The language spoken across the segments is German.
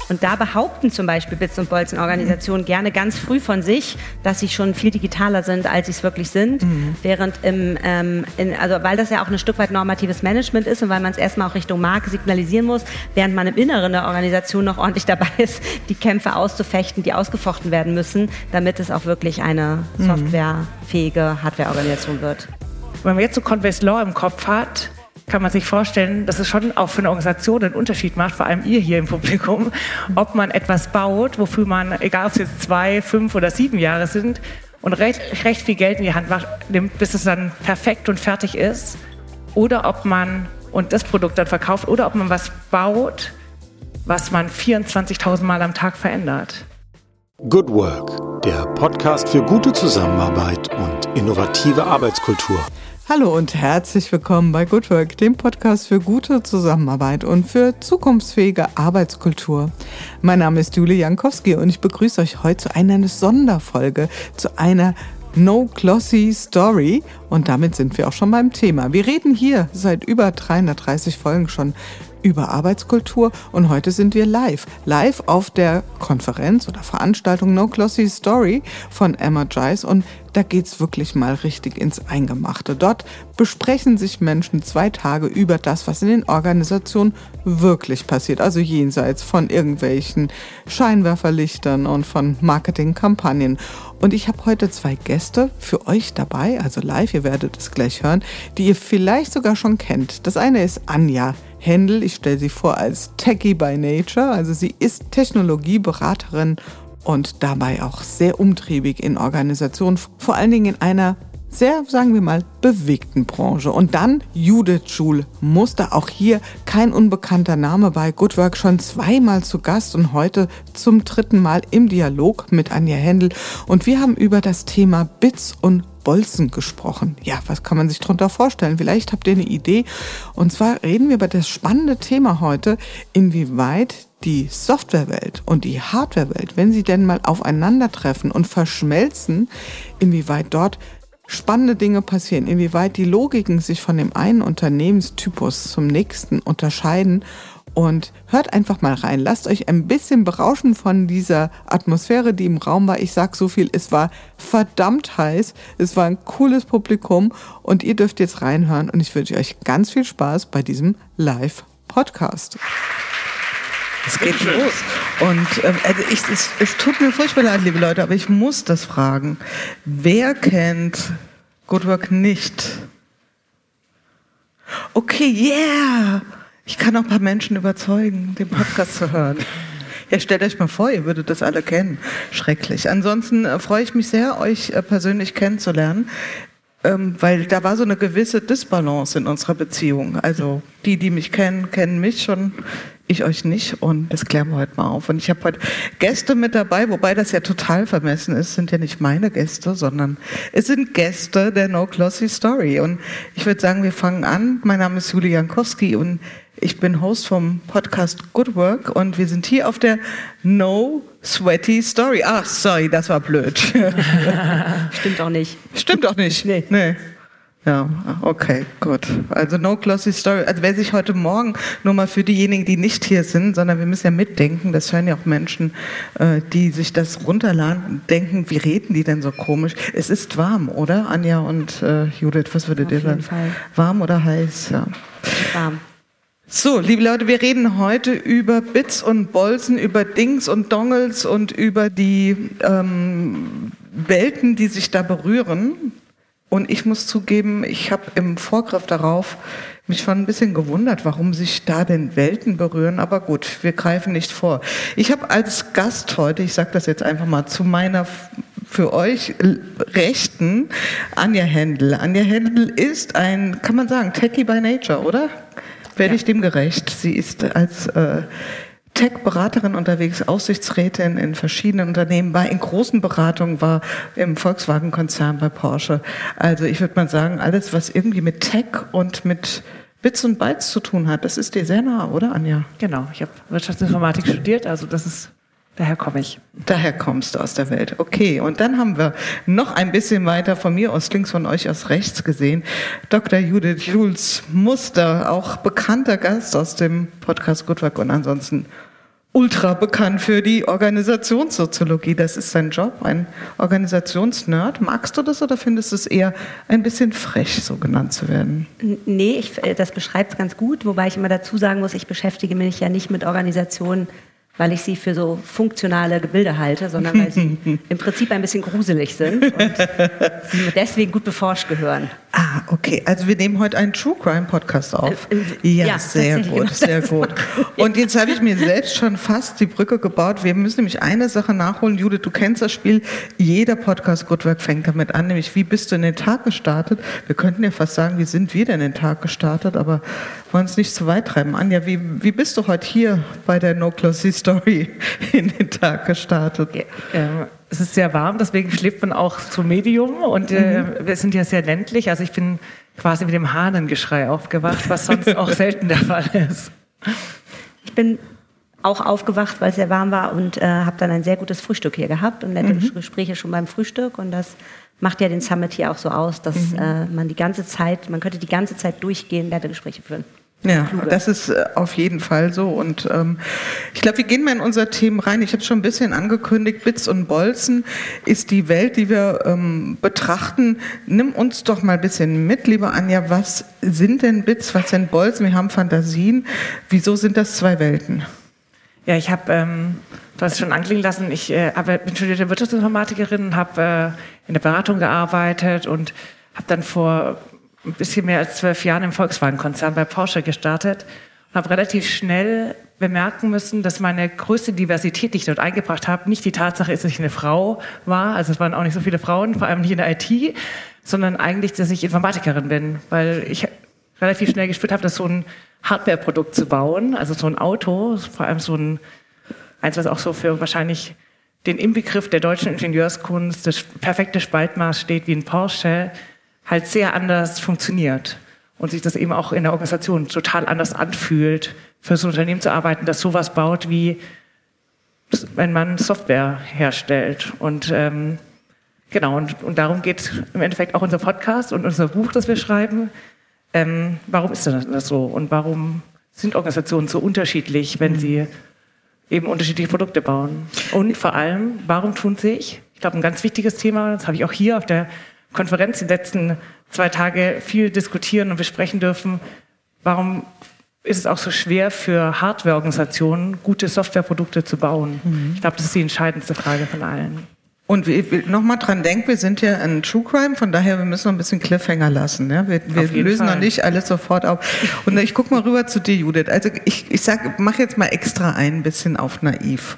Und da behaupten zum Beispiel Bits und Bolzen Organisationen gerne ganz früh von sich, dass sie schon viel digitaler sind, als sie es wirklich sind. Während weil das ja auch ein Stück weit normatives Management ist und weil man es erstmal auch Richtung Marke signalisieren muss, während man im Inneren der Organisation noch ordentlich dabei ist, die Kämpfe auszufechten, die ausgefochten werden müssen, damit es auch wirklich eine softwarefähige Hardwareorganisation wird. Wenn man jetzt so Conway's Law im Kopf hat, kann man sich vorstellen, dass es schon auch für eine Organisation einen Unterschied macht, vor allem ihr hier im Publikum, ob man etwas baut, wofür man, egal ob es jetzt 2, 5 oder 7 Jahre sind, und recht viel Geld in die Hand nimmt, bis es dann perfekt und fertig ist, oder ob man und das Produkt dann verkauft, oder ob man was baut, was man 24.000 Mal am Tag verändert. Good Work, der Podcast für gute Zusammenarbeit und innovative Arbeitskultur. Hallo und herzlich willkommen bei Good Work, dem Podcast für gute Zusammenarbeit und für zukunftsfähige Arbeitskultur. Mein Name ist Julie Jankowski und ich begrüße euch heute zu einer Sonderfolge, zu einer No Glossy Story, und damit sind wir auch schon beim Thema. Wir reden hier seit über 330 Folgen schon über Arbeitskultur und heute sind wir live auf der Konferenz oder Veranstaltung No Glossy Story von Energize, und da geht's wirklich mal richtig ins Eingemachte. Dort besprechen sich Menschen 2 Tage über das, was in den Organisationen wirklich passiert, also jenseits von irgendwelchen Scheinwerferlichtern und von Marketingkampagnen. Und ich habe heute 2 Gäste für euch dabei, also live, ihr werdet es gleich hören, die ihr vielleicht sogar schon kennt. Das eine ist Anja Händel, ich stelle sie vor als Techie by Nature, also sie ist Technologieberaterin und dabei auch sehr umtriebig in Organisationen, vor allen Dingen in einer sehr, sagen wir mal, bewegten Branche. Und dann Judith Schul-Muster, auch hier kein unbekannter Name, bei Good Work schon 2-mal zu Gast und heute zum 3. Mal im Dialog mit Anja Händel. Und wir haben über das Thema Bits und Bolzen gesprochen. Ja, was kann man sich darunter vorstellen? Vielleicht habt ihr eine Idee. Und zwar reden wir über das spannende Thema heute, inwieweit die Softwarewelt und die Hardwarewelt, wenn sie denn mal aufeinandertreffen und verschmelzen, inwieweit dort spannende Dinge passieren, inwieweit die Logiken sich von dem einen Unternehmenstypus zum nächsten unterscheiden. Und hört einfach mal rein, lasst euch ein bisschen berauschen von dieser Atmosphäre, die im Raum war. Ich sag so viel, es war verdammt heiß, es war ein cooles Publikum und ihr dürft jetzt reinhören und ich wünsche euch ganz viel Spaß bei diesem Live-Podcast. Es geht los. Und es tut mir furchtbar leid, liebe Leute, aber ich muss das fragen. Wer kennt Good Work nicht? Okay, yeah! Ich kann auch ein paar Menschen überzeugen, den Podcast zu hören. Ja, stellt euch mal vor, ihr würdet das alle kennen. Schrecklich. Ansonsten freue ich mich sehr, euch persönlich kennenzulernen, weil da war so eine gewisse Disbalance in unserer Beziehung. Also die mich kennen, kennen mich schon, ich euch nicht, und das klären wir heute mal auf. Und ich habe heute Gäste mit dabei, wobei das ja total vermessen ist, sind ja nicht meine Gäste, sondern es sind Gäste der No Glossy Story. Und ich würde sagen, wir fangen an. Mein Name ist Julie Jankowski und ich bin Host vom Podcast Good Work und wir sind hier auf der No Sweaty Story. Ach, sorry, das war blöd. Stimmt auch nicht. Stimmt auch nicht? Nee. Ja, okay, gut. Also No Glossy Story. Also wer sich heute Morgen, nur mal für diejenigen, die nicht hier sind, sondern wir müssen ja mitdenken, das hören ja auch Menschen, die sich das runterladen und denken, wie reden die denn so komisch? Es ist warm, oder? Anja und Judith, was würdet ihr sagen? Fall. Warm oder heiß? Ja. Warm. So, liebe Leute, wir reden heute über Bits und Bolzen, über Dings und Dongles und über die Welten, die sich da berühren. Und ich muss zugeben, ich habe im Vorgriff darauf mich schon ein bisschen gewundert, warum sich da denn Welten berühren. Aber gut, wir greifen nicht vor. Ich habe als Gast heute, ich sage das jetzt einfach mal, zu meiner für euch Rechten Anja Händel. Anja Händel ist ein, kann man sagen, Techie by Nature, oder? Werde ich dem gerecht? Sie ist als Tech-Beraterin unterwegs, Aufsichtsrätin in verschiedenen Unternehmen, war in großen Beratungen, war im Volkswagen-Konzern bei Porsche. Also ich würde mal sagen, alles, was irgendwie mit Tech und mit Bits und Bytes zu tun hat, das ist dir sehr nah, oder Anja? Genau, ich habe Wirtschaftsinformatik studiert, also daher komme ich. Daher kommst du aus der Welt. Okay, und dann haben wir noch ein bisschen weiter von mir aus links, von euch aus rechts gesehen, Dr. Judith Schul-Muster, auch bekannter Gast aus dem Podcast Good Work und ansonsten ultra bekannt für die Organisationssoziologie. Das ist sein Job, ein Organisationsnerd. Magst du das oder findest du es eher ein bisschen frech, so genannt zu werden? Nee, das beschreibt es ganz gut, wobei ich immer dazu sagen muss, ich beschäftige mich ja nicht mit Organisationen, weil ich sie für so funktionale Gebilde halte, sondern weil sie im Prinzip ein bisschen gruselig sind und sie deswegen gut beforscht gehören. Ah, okay. Also wir nehmen heute einen True Crime Podcast auf. Ja, sehr gut, genau, sehr gut. Und jetzt habe ich mir selbst schon fast die Brücke gebaut. Wir müssen nämlich eine Sache nachholen. Judith, du kennst das Spiel. Jeder Podcast Good Work fängt damit an, nämlich wie bist du in den Tag gestartet? Wir könnten ja fast sagen, wie sind wir denn in den Tag gestartet, aber wollen uns nicht zu weit treiben. Anja, wie bist du heute hier bei der No Closey Story in den Tag gestartet? Es ist sehr warm, deswegen schläft man auch zum Medium und wir sind ja sehr ländlich. Also ich bin quasi mit dem Hahnengeschrei aufgewacht, was sonst auch selten der Fall ist. Ich bin auch aufgewacht, weil es sehr warm war und habe dann ein sehr gutes Frühstück hier gehabt und nette Gespräche schon beim Frühstück und das macht ja den Summit hier auch so aus, dass man könnte die ganze Zeit durchgehend nette Gespräche führen. Ja, das ist auf jeden Fall so und ich glaube, wir gehen mal in unser Thema rein. Ich habe schon ein bisschen angekündigt, Bits und Bolzen ist die Welt, die wir betrachten. Nimm uns doch mal ein bisschen mit, liebe Anja, was sind denn Bits, was sind Bolzen? Wir haben Fantasien. Wieso sind das zwei Welten? Ja, ich habe, du hast es schon anklingen lassen, ich bin studierte Wirtschaftsinformatikerin und habe in der Beratung gearbeitet und habe dann vor ein bisschen mehr als 12 Jahren im Volkswagen-Konzern bei Porsche gestartet und habe relativ schnell bemerken müssen, dass meine größte Diversität, die ich dort eingebracht habe, nicht die Tatsache ist, dass ich eine Frau war, also es waren auch nicht so viele Frauen, vor allem nicht in der IT, sondern eigentlich, dass ich Informatikerin bin, weil ich relativ schnell gespürt habe, dass so ein Hardware-Produkt zu bauen, also so ein Auto, vor allem eins, was auch so für wahrscheinlich den Inbegriff der deutschen Ingenieurskunst, das perfekte Spaltmaß steht wie ein Porsche, halt sehr anders funktioniert und sich das eben auch in der Organisation total anders anfühlt, für so ein Unternehmen zu arbeiten, das sowas baut, wie wenn man Software herstellt. Und genau, und darum geht im Endeffekt auch unser Podcast und unser Buch, das wir schreiben. Warum ist das so und warum sind Organisationen so unterschiedlich, wenn sie eben unterschiedliche Produkte bauen? Und vor allem, warum tun sich, ich glaube, ein ganz wichtiges Thema, das habe ich auch hier auf der Konferenz die letzten 2 Tage viel diskutieren und besprechen dürfen. Warum ist es auch so schwer für Hardware-Organisationen, gute Softwareprodukte zu bauen? Ich glaube, das ist die entscheidendste Frage von allen. Und nochmal dran denken, wir sind ja ein True Crime, von daher, wir müssen noch ein bisschen Cliffhanger lassen. Ja? Wir lösen noch nicht alles sofort auf. Und ich gucke mal rüber zu dir, Judith. Also ich mache jetzt mal extra ein bisschen auf naiv.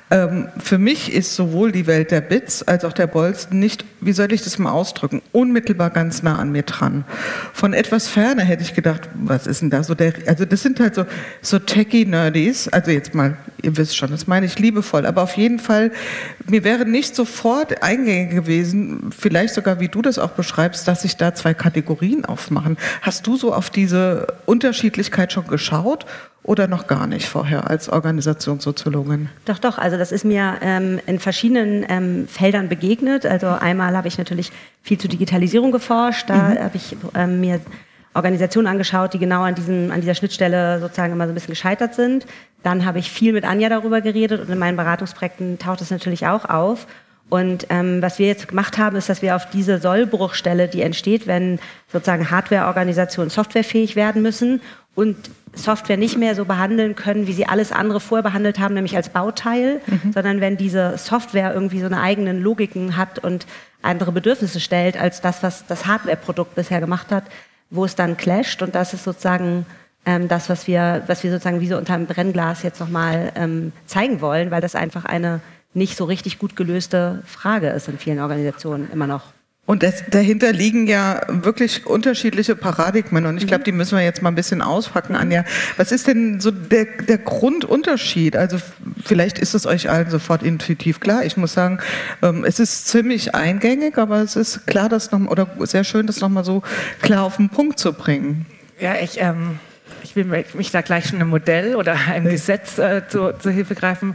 Für mich ist sowohl die Welt der Bits als auch der Bolzen nicht, wie soll ich das mal ausdrücken, unmittelbar ganz nah an mir dran. Von etwas ferner hätte ich gedacht, was ist denn da so also das sind halt so Techie-Nerdies, also jetzt mal, ihr wisst schon, das meine ich liebevoll, aber auf jeden Fall, mir wäre nicht sofort eingängig gewesen, vielleicht sogar wie du das auch beschreibst, dass sich da 2 Kategorien aufmachen. Hast du so auf diese Unterschiedlichkeit schon geschaut? Oder noch gar nicht vorher als Organisationssoziologin? Doch, also das ist mir in verschiedenen Feldern begegnet. Also einmal habe ich natürlich viel zu Digitalisierung geforscht, da habe ich mir Organisationen angeschaut, die genau an dieser Schnittstelle sozusagen immer so ein bisschen gescheitert sind. Dann habe ich viel mit Anja darüber geredet und in meinen Beratungsprojekten taucht es natürlich auch auf. Und was wir jetzt gemacht haben, ist, dass wir auf diese Sollbruchstelle, die entsteht, wenn sozusagen Hardware-Organisationen softwarefähig werden müssen und Software nicht mehr so behandeln können, wie sie alles andere vorher behandelt haben, nämlich als Bauteil, sondern wenn diese Software irgendwie so eine eigenen Logiken hat und andere Bedürfnisse stellt, als das, was das Hardware-Produkt bisher gemacht hat, wo es dann clasht. Und das ist sozusagen das, was wir sozusagen wie so unter einem Brennglas jetzt nochmal zeigen wollen, weil das einfach eine nicht so richtig gut gelöste Frage ist in vielen Organisationen immer noch. Und dahinter liegen ja wirklich unterschiedliche Paradigmen und ich glaube, die müssen wir jetzt mal ein bisschen auspacken, Anja. Was ist denn so der Grundunterschied? Also vielleicht ist es euch allen sofort intuitiv klar. Ich muss sagen, es ist ziemlich eingängig, aber es ist klar, oder sehr schön, das nochmal so klar auf den Punkt zu bringen. Ja, ich will mich da gleich schon ein Modell oder ein Gesetz zur Hilfe greifen.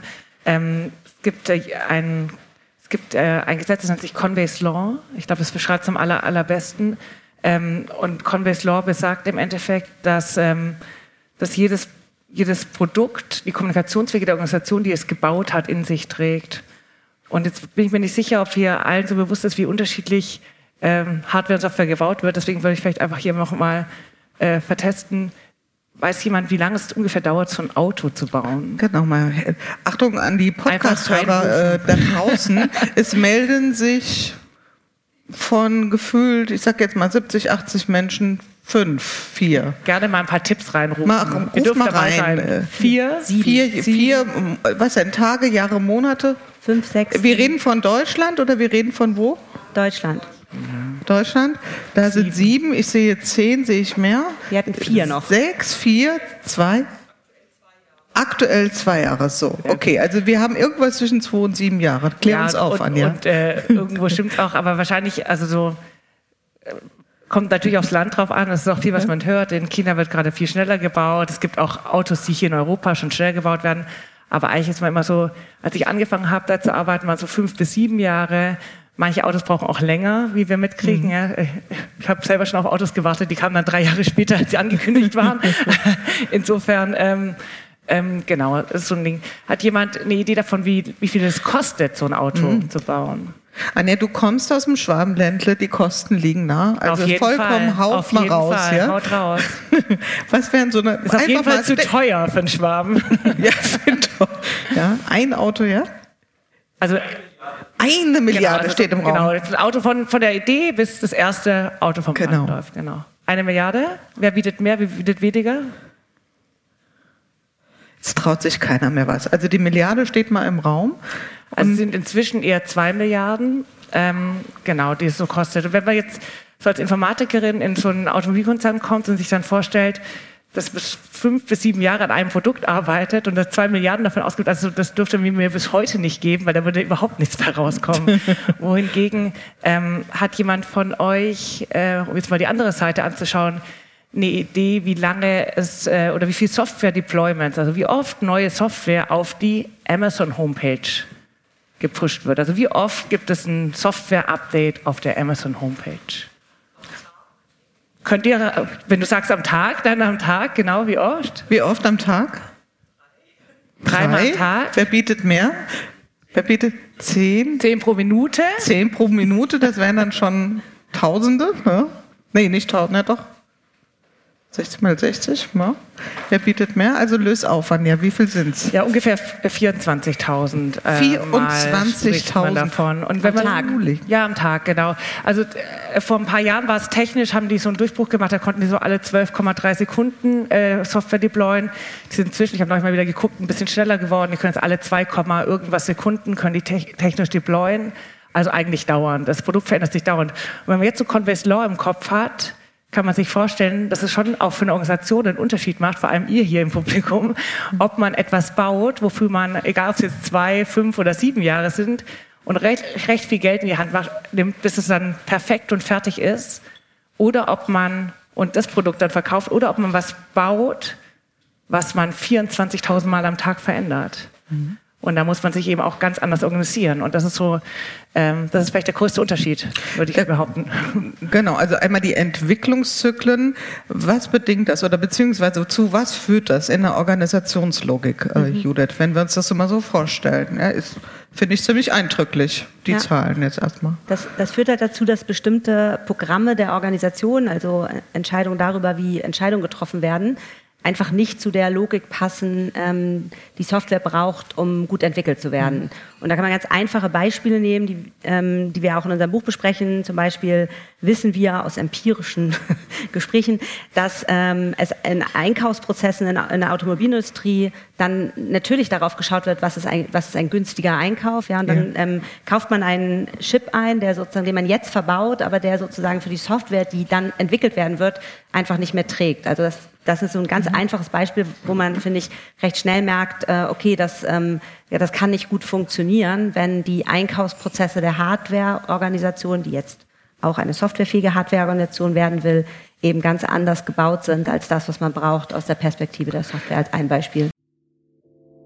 Es gibt ein Gesetz, das nennt sich Conway's Law. Ich glaube, das beschreibt es am allerbesten. Und Conway's Law besagt im Endeffekt, dass jedes Produkt die Kommunikationswege der Organisation, die es gebaut hat, in sich trägt. Und jetzt bin ich mir nicht sicher, ob hier allen so bewusst ist, wie unterschiedlich Hardware und Software gebaut wird. Deswegen würde ich vielleicht einfach hier noch mal vertesten. Weiß jemand, wie lange es ungefähr dauert, so ein Auto zu bauen? Genau, mal. Achtung an die Podcast-Hörer da draußen. Es melden sich von gefühlt, ich sag jetzt mal 70, 80 Menschen 5, 4. Gerne mal ein paar Tipps reinrufen. Ruf mal rein. 4, 4, was denn, Tage, Jahre, Monate? 5, 6. Wir reden von Deutschland oder wir reden von wo? Deutschland. Deutschland. Da 7. Sind 7, ich sehe 10, sehe ich mehr. Wir hatten 4 noch. 6, 4, 2. Aktuell 2 Jahre, so. Okay, also wir haben irgendwas zwischen 2 und 7 Jahre. Klär uns auf, Anja. Und irgendwo stimmt es auch, aber wahrscheinlich, also so, kommt natürlich aufs Land drauf an. Das ist auch viel, was man hört. In China wird gerade viel schneller gebaut. Es gibt auch Autos, die hier in Europa schon schnell gebaut werden. Aber eigentlich ist man immer so, als ich angefangen habe, da zu arbeiten, waren so 5 bis 7 Jahre. Manche Autos brauchen auch länger, wie wir mitkriegen. Ja. Ich habe selber schon auf Autos gewartet, die kamen dann 3 Jahre später, als sie angekündigt waren. Insofern, genau, das ist so ein Ding. Hat jemand eine Idee davon, wie viel es kostet, so ein Auto zu bauen? Anja, du kommst aus dem Schwabenländle, die Kosten liegen nah. Also auf jeden vollkommen Fall. Haut mal raus. Fall. Ja? Haut raus. Was wären so eine... Ist auf jeden Fall zu teuer für einen Schwaben. Ja, ein Auto, ja? Also 1 Milliarde steht im Raum. Genau, das ist ein Auto von der Idee bis das erste Auto vom Band läuft. Genau. 1 Milliarde. Wer bietet mehr, wer bietet weniger? Es traut sich keiner mehr was. Also die Milliarde steht mal im Raum. Also es sind inzwischen eher 2 Milliarden, genau, die es so kostet. Und wenn man jetzt so als Informatikerin in so einen Automobilkonzern kommt und sich dann vorstellt, dass bis 5 bis 7 Jahre an einem Produkt arbeitet und das 2 Milliarden davon ausgibt, also das dürfte mir bis heute nicht geben, weil da würde überhaupt nichts mehr rauskommen. Wohingegen hat jemand von euch, um jetzt mal die andere Seite anzuschauen, eine Idee, wie lange es oder wie viel Software-Deployments, also wie oft neue Software auf die Amazon-Homepage gepusht wird. Also wie oft gibt es ein Software-Update auf der Amazon-Homepage? Könnt ihr, wenn du sagst am Tag, dann am Tag, genau, wie oft? Wie oft am Tag? 3-mal am Tag. Wer bietet mehr? Wer bietet 10? 10 pro Minute? 10 pro Minute, das wären dann schon Tausende. Ne? Nee, nicht Tausende, doch. 60 mal 60, ja. Wer bietet mehr? Also löse auf, Anja, wie viel sind es? Ja, ungefähr 24.000. 24.000 davon. Und wenn am Tag? Ja, am Tag, genau. Also vor ein paar Jahren war es technisch, haben die so einen Durchbruch gemacht, da konnten die so alle 12,3 Sekunden Software deployen. Die sind inzwischen, ich habe neulich mal wieder geguckt, ein bisschen schneller geworden. Die können jetzt alle 2, irgendwas Sekunden können die technisch deployen. Also eigentlich dauernd. Das Produkt verändert sich dauernd. Und wenn man jetzt so Conveys Law im Kopf hat, kann man sich vorstellen, dass es schon auch für eine Organisation einen Unterschied macht, vor allem ihr hier im Publikum, ob man etwas baut, wofür man, egal ob es jetzt 2, 5 oder 7 Jahre sind, und recht viel Geld in die Hand nimmt, bis es dann perfekt und fertig ist, oder ob man und das Produkt dann verkauft, oder ob man was baut, was man 24.000 Mal am Tag verändert. Mhm. Und da muss man sich eben auch ganz anders organisieren. Und das ist so, das ist vielleicht der größte Unterschied, würde ich behaupten. Genau, also einmal die Entwicklungszyklen. Was bedingt das oder beziehungsweise zu was führt das in der Organisationslogik, Judith, wenn wir uns das immer so vorstellen? Ja, finde ich ziemlich eindrücklich, die Zahlen jetzt erstmal. Das führt halt dazu, dass bestimmte Programme der Organisation, also Entscheidungen darüber, wie Entscheidungen getroffen werden, einfach nicht zu der Logik passen, die Software braucht, um gut entwickelt zu werden. Und da kann man ganz einfache Beispiele nehmen, die wir auch in unserem Buch besprechen. Zum Beispiel wissen wir aus empirischen Gesprächen, dass es in Einkaufsprozessen in der Automobilindustrie dann natürlich darauf geschaut wird, was ist ein günstiger Einkauf. Ja? Und dann kauft man einen Chip ein, den man jetzt verbaut, aber der sozusagen für die Software, die dann entwickelt werden wird, einfach nicht mehr trägt. Also das ist so ein ganz einfaches Beispiel, wo man, finde ich, recht schnell merkt, okay, das kann nicht gut funktionieren, wenn die Einkaufsprozesse der Hardware-Organisation, die jetzt auch eine softwarefähige Hardware-Organisation werden will, eben ganz anders gebaut sind als das, was man braucht aus der Perspektive der Software, als ein Beispiel.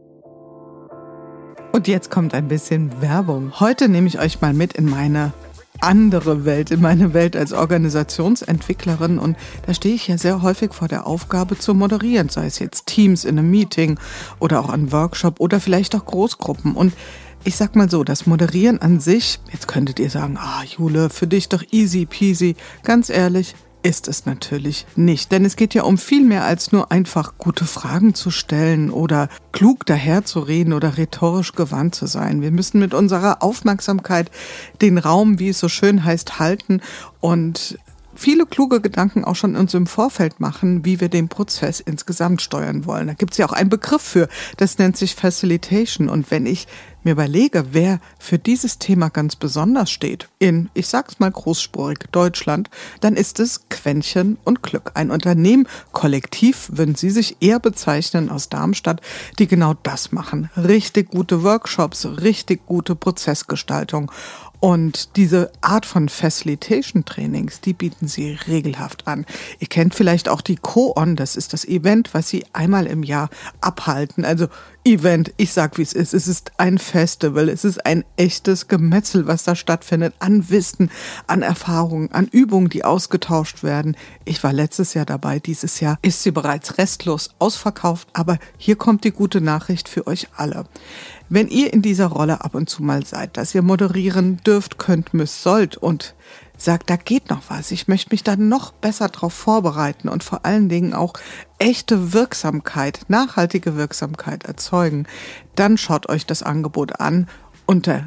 Und jetzt kommt ein bisschen Werbung. Heute nehme ich euch mal mit in meine andere Welt, in meine Welt als Organisationsentwicklerin. Und da stehe ich ja sehr häufig vor der Aufgabe zu moderieren, sei es jetzt Teams in einem Meeting oder auch ein Workshop oder vielleicht auch Großgruppen. Und ich sag mal so, das Moderieren an sich, jetzt könntet ihr sagen, Jule, für dich doch easy peasy. Ganz ehrlich, ist es natürlich nicht. Denn es geht ja um viel mehr als nur einfach gute Fragen zu stellen oder klug daherzureden oder rhetorisch gewandt zu sein. Wir müssen mit unserer Aufmerksamkeit den Raum, wie es so schön heißt, halten und viele kluge Gedanken auch schon uns im Vorfeld machen, wie wir den Prozess insgesamt steuern wollen. Da gibt es ja auch einen Begriff für, das nennt sich Facilitation. Und wenn ich mir überlege, wer für dieses Thema ganz besonders steht, in, ich sag's mal großspurig, Deutschland, dann ist es Quäntchen und Glück. Ein Unternehmen, kollektiv würden Sie sich eher bezeichnen aus Darmstadt, die genau das machen. Richtig gute Workshops, richtig gute Prozessgestaltung. Und diese Art von Facilitation-Trainings, die bieten sie regelhaft an. Ihr kennt vielleicht auch die Co-On, das ist das Event, was sie einmal im Jahr abhalten. Also Event, ich sag wie es ist ein Festival, es ist ein echtes Gemetzel, was da stattfindet, an Wissen, an Erfahrungen, an Übungen, die ausgetauscht werden. Ich war letztes Jahr dabei, dieses Jahr ist sie bereits restlos ausverkauft, aber hier kommt die gute Nachricht für euch alle. Wenn ihr in dieser Rolle ab und zu mal seid, dass ihr moderieren dürft, könnt, müsst, sollt und sagt, da geht noch was, ich möchte mich da noch besser drauf vorbereiten und vor allen Dingen auch echte Wirksamkeit, nachhaltige Wirksamkeit erzeugen, dann schaut euch das Angebot an. Unter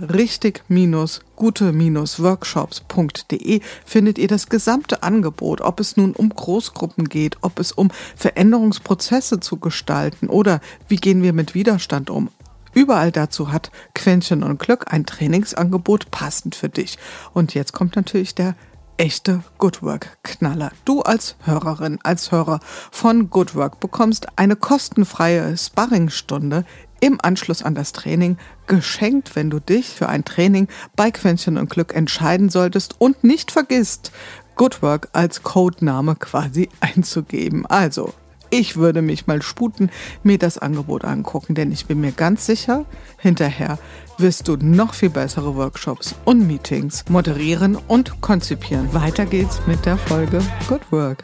richtig-gute-workshops.de findet ihr das gesamte Angebot, ob es nun um Großgruppen geht, ob es um Veränderungsprozesse zu gestalten oder wie gehen wir mit Widerstand um. Überall dazu hat Quäntchen und Glück ein Trainingsangebot passend für dich. Und jetzt kommt natürlich der echte Good Work-Knaller. Du als Hörerin, als Hörer von Good Work bekommst eine kostenfreie Sparringstunde im Anschluss an das Training geschenkt, wenn du dich für ein Training bei Quäntchen und Glück entscheiden solltest und nicht vergisst, Good Work als Codename quasi einzugeben. Also, ich würde mich mal sputen, mir das Angebot angucken, denn ich bin mir ganz sicher, hinterher wirst du noch viel bessere Workshops und Meetings moderieren und konzipieren. Weiter geht's mit der Folge Good Work.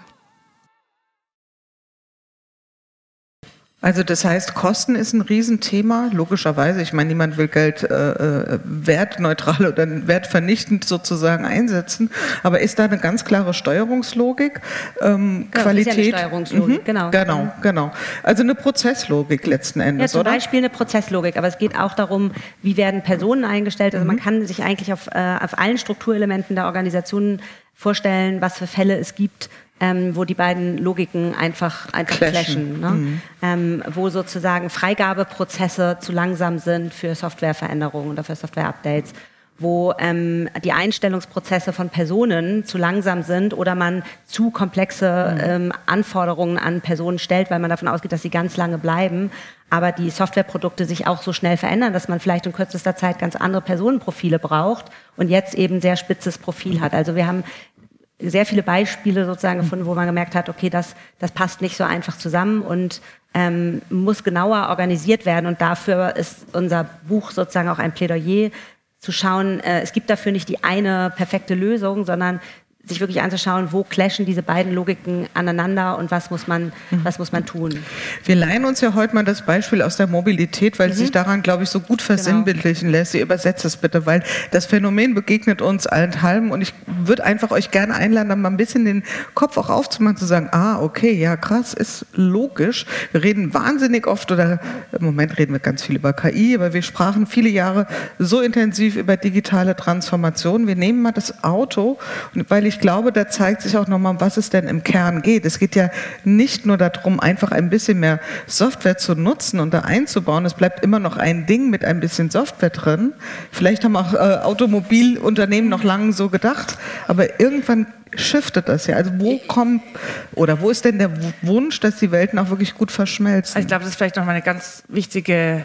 Also das heißt, Kosten ist ein Riesenthema, logischerweise. Ich meine, niemand will Geld wertneutral oder wertvernichtend sozusagen einsetzen. Aber ist da eine ganz klare Steuerungslogik? Qualität? Das ist ja eine Steuerungslogik, Genau. Also eine Prozesslogik letzten Endes, oder? Ja, zum Beispiel eine Prozesslogik. Aber es geht auch darum, wie werden Personen eingestellt. Also man kann sich eigentlich auf allen Strukturelementen der Organisationen vorstellen, was für Fälle es gibt, wo die beiden Logiken einfach clashen. Ne? Wo sozusagen Freigabeprozesse zu langsam sind für Softwareveränderungen oder für Software-Updates, wo die Einstellungsprozesse von Personen zu langsam sind oder man zu komplexe Anforderungen an Personen stellt, weil man davon ausgeht, dass sie ganz lange bleiben, aber die Softwareprodukte sich auch so schnell verändern, dass man vielleicht in kürzester Zeit ganz andere Personenprofile braucht und jetzt eben ein sehr spitzes Profil hat. Also wir haben sehr viele Beispiele sozusagen gefunden, wo man gemerkt hat, okay, das passt nicht so einfach zusammen und muss genauer organisiert werden. Und dafür ist unser Buch sozusagen auch ein Plädoyer, zu schauen, es gibt dafür nicht die eine perfekte Lösung, sondern sich wirklich anzuschauen, wo clashen diese beiden Logiken aneinander und was muss man tun. Wir leihen uns ja heute mal das Beispiel aus der Mobilität, weil es sich daran, glaube ich, so gut versinnbildlichen lässt. Ihr übersetzt es bitte, weil das Phänomen begegnet uns allenthalben und ich würde einfach euch gerne einladen, dann mal ein bisschen den Kopf auch aufzumachen, zu sagen, okay, ja krass, ist logisch. Wir reden wahnsinnig oft oder im Moment reden wir ganz viel über KI, aber wir sprachen viele Jahre so intensiv über digitale Transformation. Wir nehmen mal das Auto, und weil ich glaube, da zeigt sich auch nochmal, was es denn im Kern geht. Es geht ja nicht nur darum, einfach ein bisschen mehr Software zu nutzen und da einzubauen. Es bleibt immer noch ein Ding mit ein bisschen Software drin. Vielleicht haben auch Automobilunternehmen noch lange so gedacht, aber irgendwann shiftet das ja. Also wo ist denn der Wunsch, dass die Welten auch wirklich gut verschmelzen? Also ich glaube, das ist vielleicht nochmal eine ganz wichtige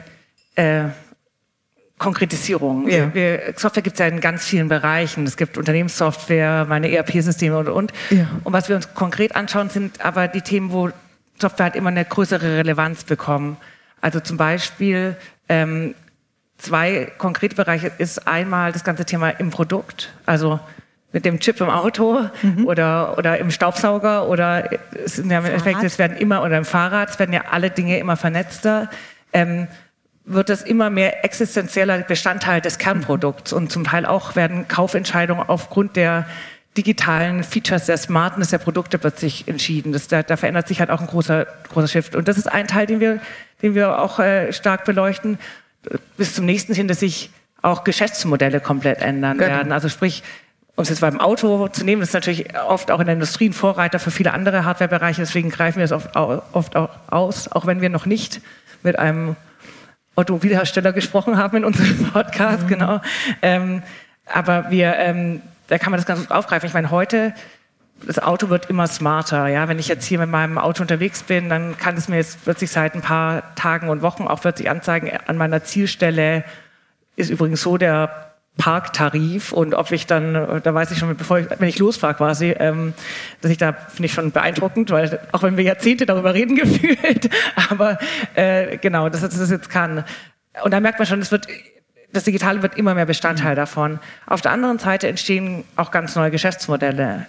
Konkretisierung. Ja. Software gibt es ja in ganz vielen Bereichen. Es gibt Unternehmenssoftware, meine ERP-Systeme und. Ja. Und was wir uns konkret anschauen, sind aber die Themen, wo Software halt immer eine größere Relevanz bekommen. Also zum Beispiel 2 konkrete Bereiche ist einmal das ganze Thema im Produkt, also mit dem Chip im Auto oder im Staubsauger oder es werden immer oder im Fahrrad, es werden ja alle Dinge immer vernetzter, wird das immer mehr existenzieller Bestandteil des Kernprodukts und zum Teil auch werden Kaufentscheidungen aufgrund der digitalen Features, der Smartness der Produkte plötzlich entschieden. Da verändert sich halt auch ein großer Shift. Und das ist ein Teil, den wir auch stark beleuchten, bis zum nächsten hin, dass sich auch Geschäftsmodelle komplett ändern werden. Also sprich, um es jetzt beim Auto zu nehmen, das ist natürlich oft auch in der Industrie ein Vorreiter für viele andere Hardwarebereiche, deswegen greifen wir es oft auch aus, auch wenn wir noch nicht mit einem Automobilhersteller gesprochen haben in unserem Podcast, genau. Aber da kann man das ganz gut aufgreifen. Ich meine, heute, das Auto wird immer smarter. Ja? Wenn ich jetzt hier mit meinem Auto unterwegs bin, dann kann es mir jetzt plötzlich seit ein paar Tagen und Wochen auch plötzlich anzeigen, an meiner Zielstelle ist übrigens so der Parktarif und ob ich dann, da weiß ich schon, wenn ich losfahre quasi, dass ich da, finde ich schon beeindruckend, weil auch wenn wir Jahrzehnte darüber reden gefühlt, aber genau, dass das jetzt kann. Und da merkt man schon, das Digitale wird immer mehr Bestandteil davon. Auf der anderen Seite entstehen auch ganz neue Geschäftsmodelle.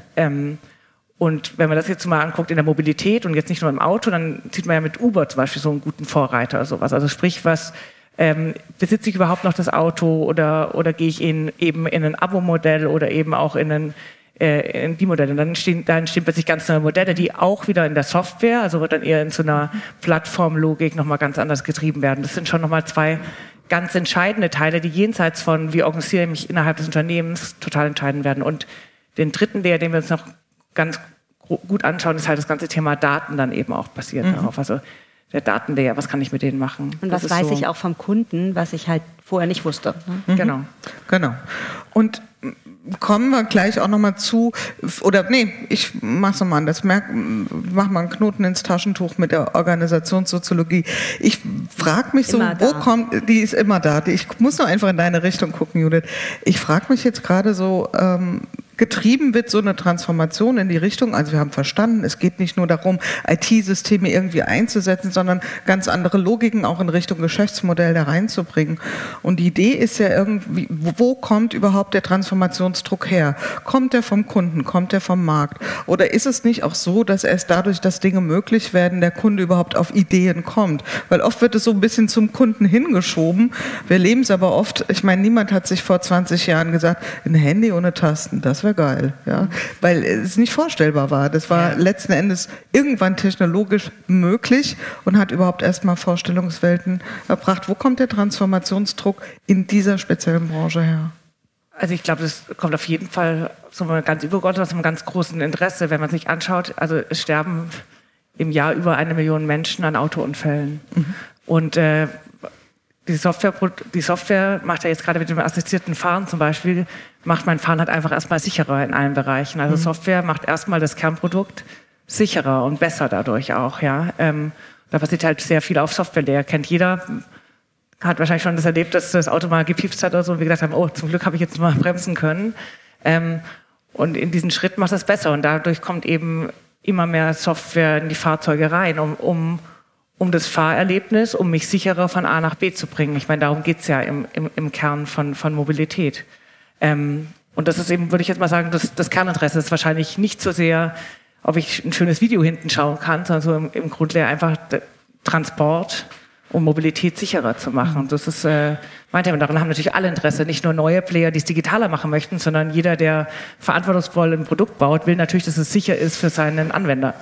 Und wenn man das jetzt mal anguckt in der Mobilität und jetzt nicht nur im Auto, dann sieht man ja mit Uber zum Beispiel so einen guten Vorreiter oder sowas. Also sprich, besitze ich überhaupt noch das Auto oder gehe ich eben in ein Abo-Modell oder eben auch in die Modelle. Und da entstehen plötzlich ganz neue Modelle, die auch wieder in der Software, also wird dann eher in so einer Plattformlogik nochmal ganz anders getrieben werden. Das sind schon nochmal 2 ganz entscheidende Teile, die jenseits von, wie organisiere ich mich innerhalb des Unternehmens, total entscheidend werden. Und den dritten Layer, den wir uns noch ganz gut anschauen, ist halt das ganze Thema Daten dann eben auch basiert darauf. Also der Datenlayer, was kann ich mit denen machen? Und was weiß ich auch vom Kunden, was ich halt vorher nicht wusste. Ne? Genau. Und kommen wir gleich auch nochmal zu, oder nee, ich mach's nochmal anders, mach mal einen Knoten ins Taschentuch mit der Organisationssoziologie. Ich frage mich so, die ist immer da, ich muss nur einfach in deine Richtung gucken, Judith. Ich frage mich jetzt gerade so, getrieben wird so eine Transformation in die Richtung, also wir haben verstanden, es geht nicht nur darum, IT-Systeme irgendwie einzusetzen, sondern ganz andere Logiken auch in Richtung Geschäftsmodell da reinzubringen. Und die Idee ist ja irgendwie, wo kommt überhaupt der Transformationsdruck her? Kommt der vom Kunden? Kommt der vom Markt? Oder ist es nicht auch so, dass erst dadurch, dass Dinge möglich werden, der Kunde überhaupt auf Ideen kommt? Weil oft wird es so ein bisschen zum Kunden hingeschoben. Wir leben es aber oft, ich meine, niemand hat sich vor 20 Jahren gesagt, ein Handy ohne Tasten, das wäre geil, ja, weil es nicht vorstellbar war. Das war letzten Endes irgendwann technologisch möglich und hat überhaupt erstmal Vorstellungswelten erbracht. Wo kommt der Transformationsdruck in dieser speziellen Branche her? Also ich glaube, das kommt auf jeden Fall so ganz übergeordnet aus einem ganz großen Interesse, wenn man sich anschaut. Also es sterben im Jahr über 1 Million Menschen an Autounfällen. Und die Software macht ja jetzt gerade mit dem assistierten Fahren zum Beispiel, macht mein Fahren halt einfach erstmal sicherer in allen Bereichen. Also Software macht erstmal das Kernprodukt sicherer und besser dadurch auch. Ja. Da passiert halt sehr viel auf Software-Layer. Kennt jeder, hat wahrscheinlich schon das erlebt, dass das Auto mal gepiepst hat oder so und wir gedacht haben, oh, zum Glück habe ich jetzt mal bremsen können. Und in diesen Schritt macht das besser und dadurch kommt eben immer mehr Software in die Fahrzeuge rein, um das Fahrerlebnis, um mich sicherer von A nach B zu bringen. Ich meine, darum geht's ja im Kern von Mobilität. Und das ist eben, würde ich jetzt mal sagen, das Kerninteresse ist wahrscheinlich nicht so sehr, ob ich ein schönes Video hinten schauen kann, sondern so im Grundlehrer einfach Transport und Mobilität sicherer zu machen. Und das ist mein Thema. Daran haben natürlich alle Interesse, nicht nur neue Player, die es digitaler machen möchten, sondern jeder, der verantwortungsvoll ein Produkt baut, will natürlich, dass es sicher ist für seinen Anwender.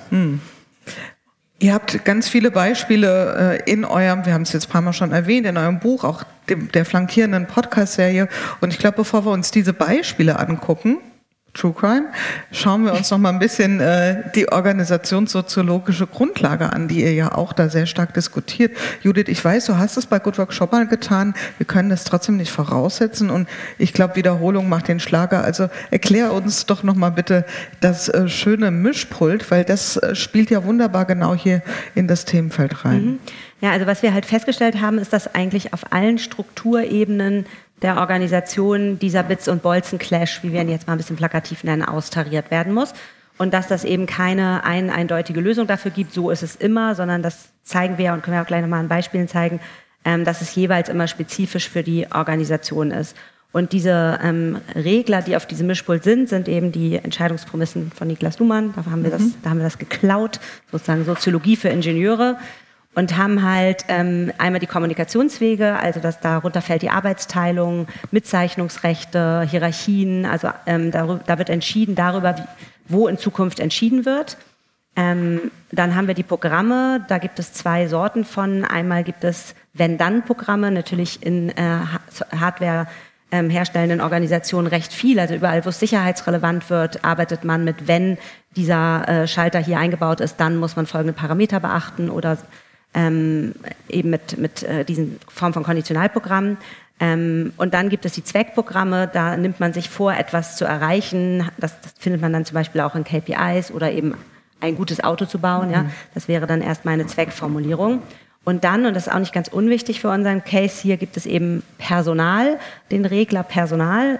Ihr habt ganz viele Beispiele in eurem, wir haben es jetzt ein paar Mal schon erwähnt, in eurem Buch, auch der flankierenden Podcast-Serie. Und ich glaube, bevor wir uns diese Beispiele angucken, True Crime, schauen wir uns noch mal ein bisschen die organisationssoziologische Grundlage an, die ihr ja auch da sehr stark diskutiert. Judith, ich weiß, du hast es bei Good Work schon mal getan. Wir können das trotzdem nicht voraussetzen und ich glaube, Wiederholung macht den Schlager. Also erklär uns doch noch mal bitte das schöne Mischpult, weil das spielt ja wunderbar genau hier in das Themenfeld rein. Ja, also was wir halt festgestellt haben, ist, dass eigentlich auf allen Strukturebenen der Organisation dieser Bits- und Bolzen-Clash, wie wir ihn jetzt mal ein bisschen plakativ nennen, austariert werden muss. Und dass das eben keine eindeutige Lösung dafür gibt, so ist es immer, sondern das zeigen wir und können wir auch gleich nochmal an Beispielen zeigen, dass es jeweils immer spezifisch für die Organisation ist. Und diese Regler, die auf diesem Mischpult sind eben die Entscheidungsprämissen von Niklas Luhmann. Da haben wir das geklaut, sozusagen Soziologie für Ingenieure. Und haben halt einmal die Kommunikationswege, also dass darunter fällt die Arbeitsteilung, Mitzeichnungsrechte, Hierarchien, also da wird entschieden darüber, wo in Zukunft entschieden wird. Dann haben wir die Programme, da gibt es 2 Sorten von. Einmal gibt es Wenn-Dann-Programme, natürlich in Hardware herstellenden Organisationen recht viel. Also überall, wo es sicherheitsrelevant wird, arbeitet man mit, wenn dieser Schalter hier eingebaut ist, dann muss man folgende Parameter beachten oder eben mit diesen Form von Konditionalprogrammen. Und dann gibt es die Zweckprogramme, da nimmt man sich vor, etwas zu erreichen. Das findet man dann zum Beispiel auch in KPIs oder eben ein gutes Auto zu bauen. Ja? Das wäre dann erstmal eine Zweckformulierung. Und dann, und das ist auch nicht ganz unwichtig für unseren Case hier, gibt es eben Personal, den Regler Personal,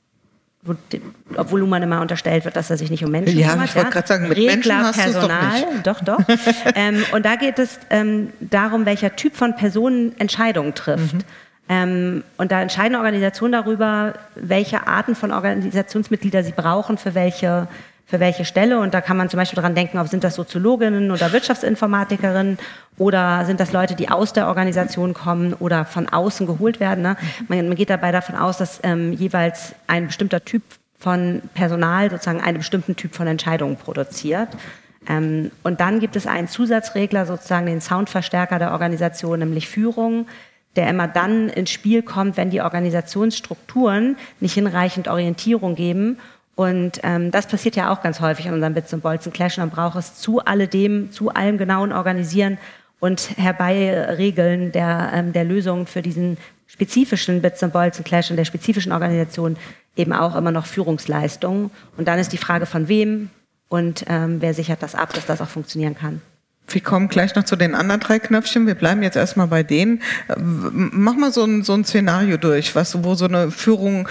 obwohl Luhmann immer unterstellt wird, dass er sich nicht um Menschen kümmert. Ja, ich wollte gerade sagen, mit Menschen hast du es doch nicht. Doch. Und da geht es darum, welcher Typ von Personen Entscheidungen trifft. Und da entscheiden Organisationen darüber, welche Arten von Organisationsmitglieder sie brauchen, für welche Stelle. Und da kann man zum Beispiel dran denken, ob sind das Soziologinnen oder Wirtschaftsinformatikerinnen oder sind das Leute, die aus der Organisation kommen oder von außen geholt werden. Ne? Man geht dabei davon aus, dass jeweils ein bestimmter Typ von Personal sozusagen einen bestimmten Typ von Entscheidungen produziert. Und dann gibt es einen Zusatzregler, sozusagen den Soundverstärker der Organisation, nämlich Führung, der immer dann ins Spiel kommt, wenn die Organisationsstrukturen nicht hinreichend Orientierung geben. Und das passiert ja auch ganz häufig in unseren Bits und Bolzen Clash. Und dann braucht es zu allem genauen Organisieren und Herbeiregeln der Lösungen für diesen spezifischen Bits und Bolzen Clash und der spezifischen Organisation eben auch immer noch Führungsleistungen. Und dann ist die Frage von wem und wer sichert das ab, dass das auch funktionieren kann. Wir kommen gleich noch zu den anderen 3 Knöpfchen. Wir bleiben jetzt erstmal bei denen. Mach mal so ein Szenario durch, wo so eine Führung,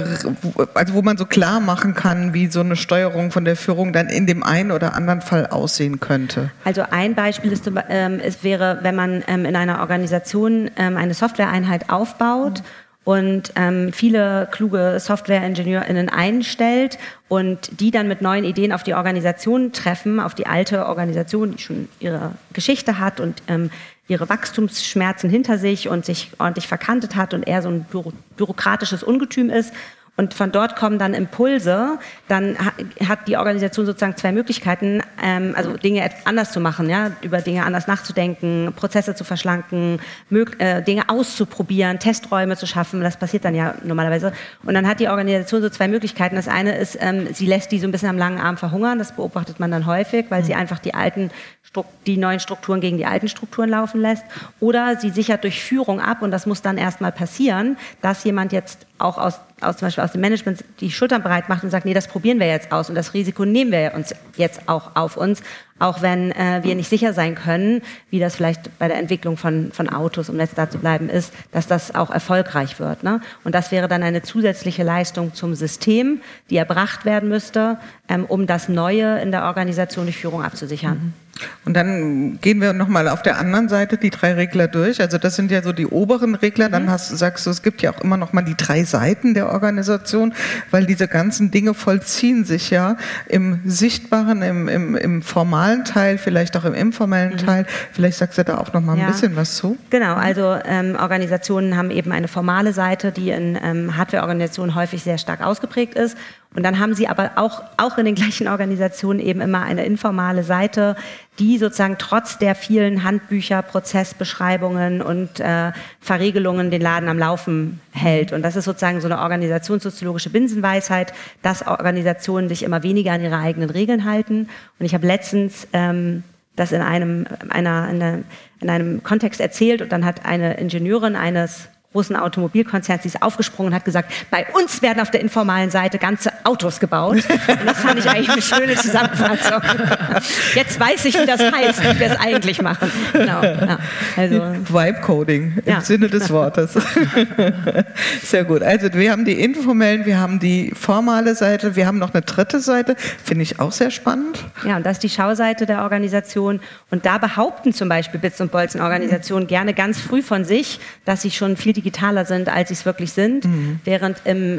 also wo man so klar machen kann, wie so eine Steuerung von der Führung dann in dem einen oder anderen Fall aussehen könnte. Also ein Beispiel wäre, wenn man in einer Organisation eine Softwareeinheit aufbaut und viele kluge SoftwareingenieurInnen einstellt und die dann mit neuen Ideen auf die Organisation treffen, auf die alte Organisation, die schon ihre Geschichte hat und ihre Wachstumsschmerzen hinter sich und sich ordentlich verkantet hat und eher so ein bürokratisches Ungetüm ist. Und von dort kommen dann Impulse, dann hat die Organisation sozusagen 2 Möglichkeiten, also Dinge anders zu machen, ja, über Dinge anders nachzudenken, Prozesse zu verschlanken, Dinge auszuprobieren, Testräume zu schaffen, das passiert dann ja normalerweise. Und dann hat die Organisation so 2 Möglichkeiten. Das eine ist, sie lässt die so ein bisschen am langen Arm verhungern, das beobachtet man dann häufig, weil sie einfach die neuen Strukturen gegen die alten Strukturen laufen lässt. Oder sie sichert durch Führung ab, und das muss dann erstmal passieren, dass jemand jetzt auch zum Beispiel aus dem Management die Schultern breit macht und sagt, nee, das probieren wir jetzt aus und das Risiko nehmen wir uns jetzt auch auf uns, auch wenn wir nicht sicher sein können, wie das vielleicht bei der Entwicklung von Autos, um jetzt da zu bleiben, ist, dass das auch erfolgreich wird. Ne? Und das wäre dann eine zusätzliche Leistung zum System, die erbracht werden müsste, um das Neue in der Organisation durch Führung abzusichern. Und dann gehen wir nochmal auf der anderen Seite die 3 Regler durch. Also das sind ja so die oberen Regler. Dann sagst du, es gibt ja auch immer noch mal die 3 Seiten der Organisation, weil diese ganzen Dinge vollziehen sich ja im sichtbaren, im formalen Teil, vielleicht auch im informellen Teil. Vielleicht sagst du da auch noch mal ein bisschen was zu. Genau, also Organisationen haben eben eine formale Seite, die in Hardware-Organisationen häufig sehr stark ausgeprägt ist. Und dann haben sie aber auch in den gleichen Organisationen eben immer eine informale Seite, die sozusagen trotz der vielen Handbücher, Prozessbeschreibungen und Verregelungen den Laden am Laufen hält. Und das ist sozusagen so eine organisationssoziologische Binsenweisheit, dass Organisationen sich immer weniger an ihre eigenen Regeln halten. Und ich habe letztens das in einem Kontext erzählt, und dann hat eine Ingenieurin eines großen Automobilkonzerns, die ist aufgesprungen und hat gesagt, bei uns werden auf der informalen Seite ganze Autos gebaut. Und das fand ich eigentlich eine schöne Zusammenfassung. Jetzt weiß ich, wie das heißt, wie wir es eigentlich machen. Genau. Ja. Also, Vibe-Coding im Sinne des Wortes. Sehr gut. Also wir haben die informellen, wir haben die formale Seite, wir haben noch eine dritte Seite, finde ich auch sehr spannend. Ja, und das ist die Schauseite der Organisation. Und da behaupten zum Beispiel Bits und Bolzen Organisationen gerne ganz früh von sich, dass sie schon viel digitaler sind, als sie es wirklich sind. Während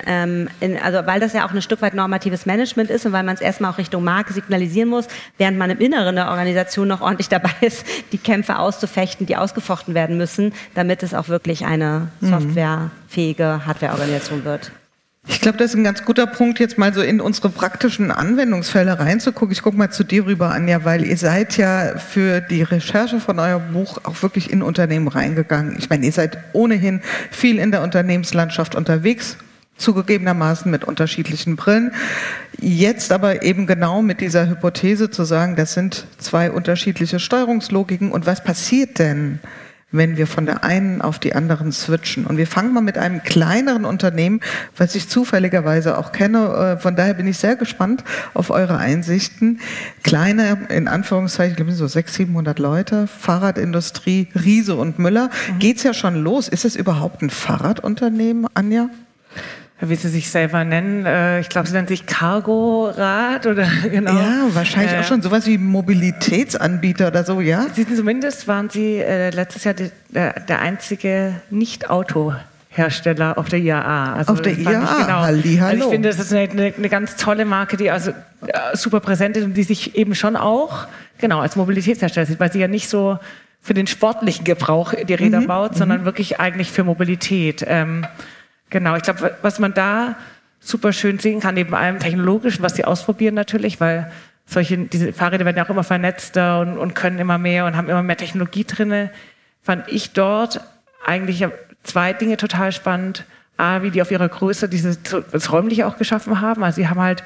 also weil das ja auch ein Stück weit normatives Management ist und weil man es erstmal auch Richtung Marke signalisieren muss, während man im Inneren der Organisation noch ordentlich dabei ist, die Kämpfe auszufechten, die ausgefochten werden müssen, damit es auch wirklich eine softwarefähige Hardwareorganisation wird. Ich glaube, das ist ein ganz guter Punkt, jetzt mal so in unsere praktischen Anwendungsfälle reinzugucken. Ich gucke mal zu dir rüber, Anja, weil ihr seid ja für die Recherche von eurem Buch auch wirklich in Unternehmen reingegangen. Ich meine, ihr seid ohnehin viel in der Unternehmenslandschaft unterwegs, zugegebenermaßen mit unterschiedlichen Brillen. Jetzt aber eben genau mit dieser Hypothese zu sagen, das sind zwei unterschiedliche Steuerungslogiken. Und was passiert denn, wenn wir von der einen auf die anderen switchen? Und wir fangen mal mit einem kleineren Unternehmen, was ich zufälligerweise auch kenne. Von daher bin ich sehr gespannt auf eure Einsichten. Kleine, in Anführungszeichen, ich glaube so 600, 700 Leute, Fahrradindustrie, Riese und Müller. Geht's ja schon los. Ist es überhaupt ein Fahrradunternehmen, Anja? Wie sie sich selber nennen. Ich glaube, sie nennen sich Cargo-Rad oder genau. Ja, wahrscheinlich auch schon sowas wie Mobilitätsanbieter oder so, ja? Zumindest waren sie letztes Jahr der einzige Nicht-Auto-Hersteller auf der IAA. Also auf der IAA, genau. Hallihallo. Also ich finde, das ist eine ganz tolle Marke, die also super präsent ist und die sich eben schon auch als Mobilitätshersteller sieht, weil sie ja nicht so für den sportlichen Gebrauch die Räder baut, sondern wirklich eigentlich für Mobilität. Genau, ich glaube, was man da super schön sehen kann, neben allem Technologischen, was sie ausprobieren natürlich, weil diese Fahrräder werden ja auch immer vernetzter und können immer mehr und haben immer mehr Technologie drinne, fand ich dort eigentlich zwei Dinge total spannend. A, wie die auf ihrer Größe das Räumliche auch geschaffen haben. Also sie haben halt,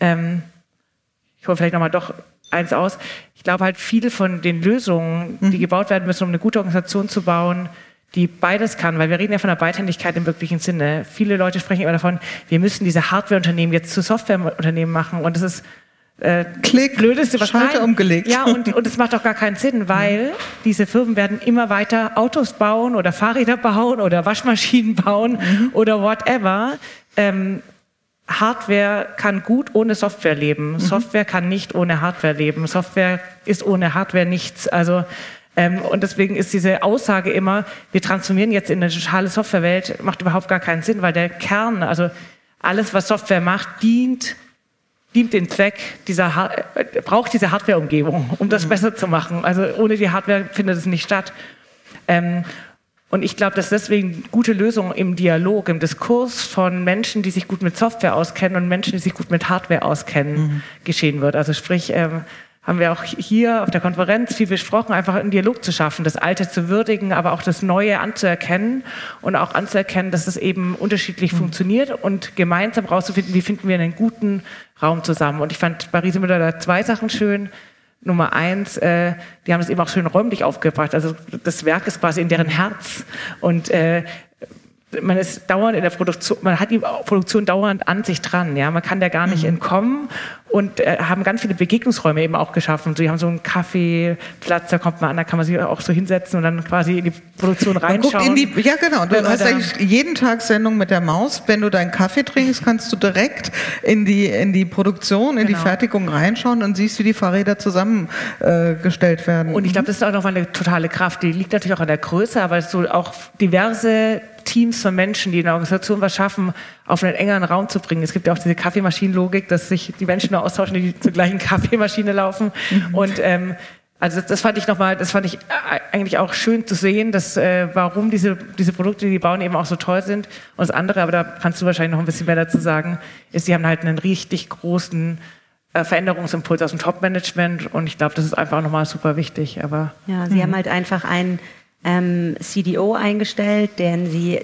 ich hole vielleicht nochmal doch eins aus, ich glaube halt viele von den Lösungen, die gebaut werden müssen, um eine gute Organisation zu bauen, die beides kann, weil wir reden ja von der Beidhändigkeit im wirklichen Sinne. Viele Leute sprechen immer davon, wir müssen diese Hardwareunternehmen jetzt zu Softwareunternehmen machen und das ist Klick, Blödeste, was Schalter umgelegt. Ja, und es macht auch gar keinen Sinn, weil diese Firmen werden immer weiter Autos bauen oder Fahrräder bauen oder Waschmaschinen bauen oder whatever. Hardware kann gut ohne Software leben. Software kann nicht ohne Hardware leben. Software ist ohne Hardware nichts. Also und deswegen ist diese Aussage immer, wir transformieren jetzt in eine totale Softwarewelt, macht überhaupt gar keinen Sinn, weil der Kern, also alles, was Software macht, dient den Zweck braucht diese Hardware-Umgebung, um das besser zu machen. Also ohne die Hardware findet es nicht statt. Und ich glaube, dass deswegen gute Lösungen im Dialog, im Diskurs von Menschen, die sich gut mit Software auskennen und Menschen, die sich gut mit Hardware auskennen, geschehen wird. Also sprich, haben wir auch hier auf der Konferenz viel besprochen, einfach einen Dialog zu schaffen, das Alte zu würdigen, aber auch das Neue anzuerkennen und auch anzuerkennen, dass es eben unterschiedlich funktioniert und gemeinsam rauszufinden, wie finden wir einen guten Raum zusammen. Und ich fand bei Riese Müller da zwei Sachen schön. Nummer eins, die haben es eben auch schön räumlich aufgebracht. Also das Werk ist quasi in deren Herz und man ist dauernd in der Produktion, man hat die Produktion dauernd an sich dran, ja, man kann da gar nicht entkommen und haben ganz viele Begegnungsräume eben auch geschaffen. So, die haben so einen Kaffeeplatz, da kommt man an, da kann man sich auch so hinsetzen und dann quasi in die Produktion reinschauen. Ja, genau. Du hast eigentlich jeden Tag Sendung mit der Maus. Wenn du deinen Kaffee trinkst, kannst du direkt in die Produktion, in die Fertigung reinschauen und siehst, wie die Fahrräder zusammengestellt werden. Und ich glaube, das ist auch nochmal eine totale Kraft. Die liegt natürlich auch an der Größe, aber so auch diverse Teams von Menschen, die in der Organisation was schaffen, auf einen engeren Raum zu bringen. Es gibt ja auch diese Kaffeemaschinenlogik, dass sich die Menschen nur austauschen, die zur gleichen Kaffeemaschine laufen. Und also das fand ich eigentlich auch schön zu sehen, dass warum diese Produkte, die bauen, eben auch so toll sind. Und das andere, aber da kannst du wahrscheinlich noch ein bisschen mehr dazu sagen, ist, die haben halt einen richtig großen Veränderungsimpuls aus dem Top-Management und ich glaube, das ist einfach nochmal super wichtig. Aber ja, sie haben halt einfach einen CDO eingestellt, dem sie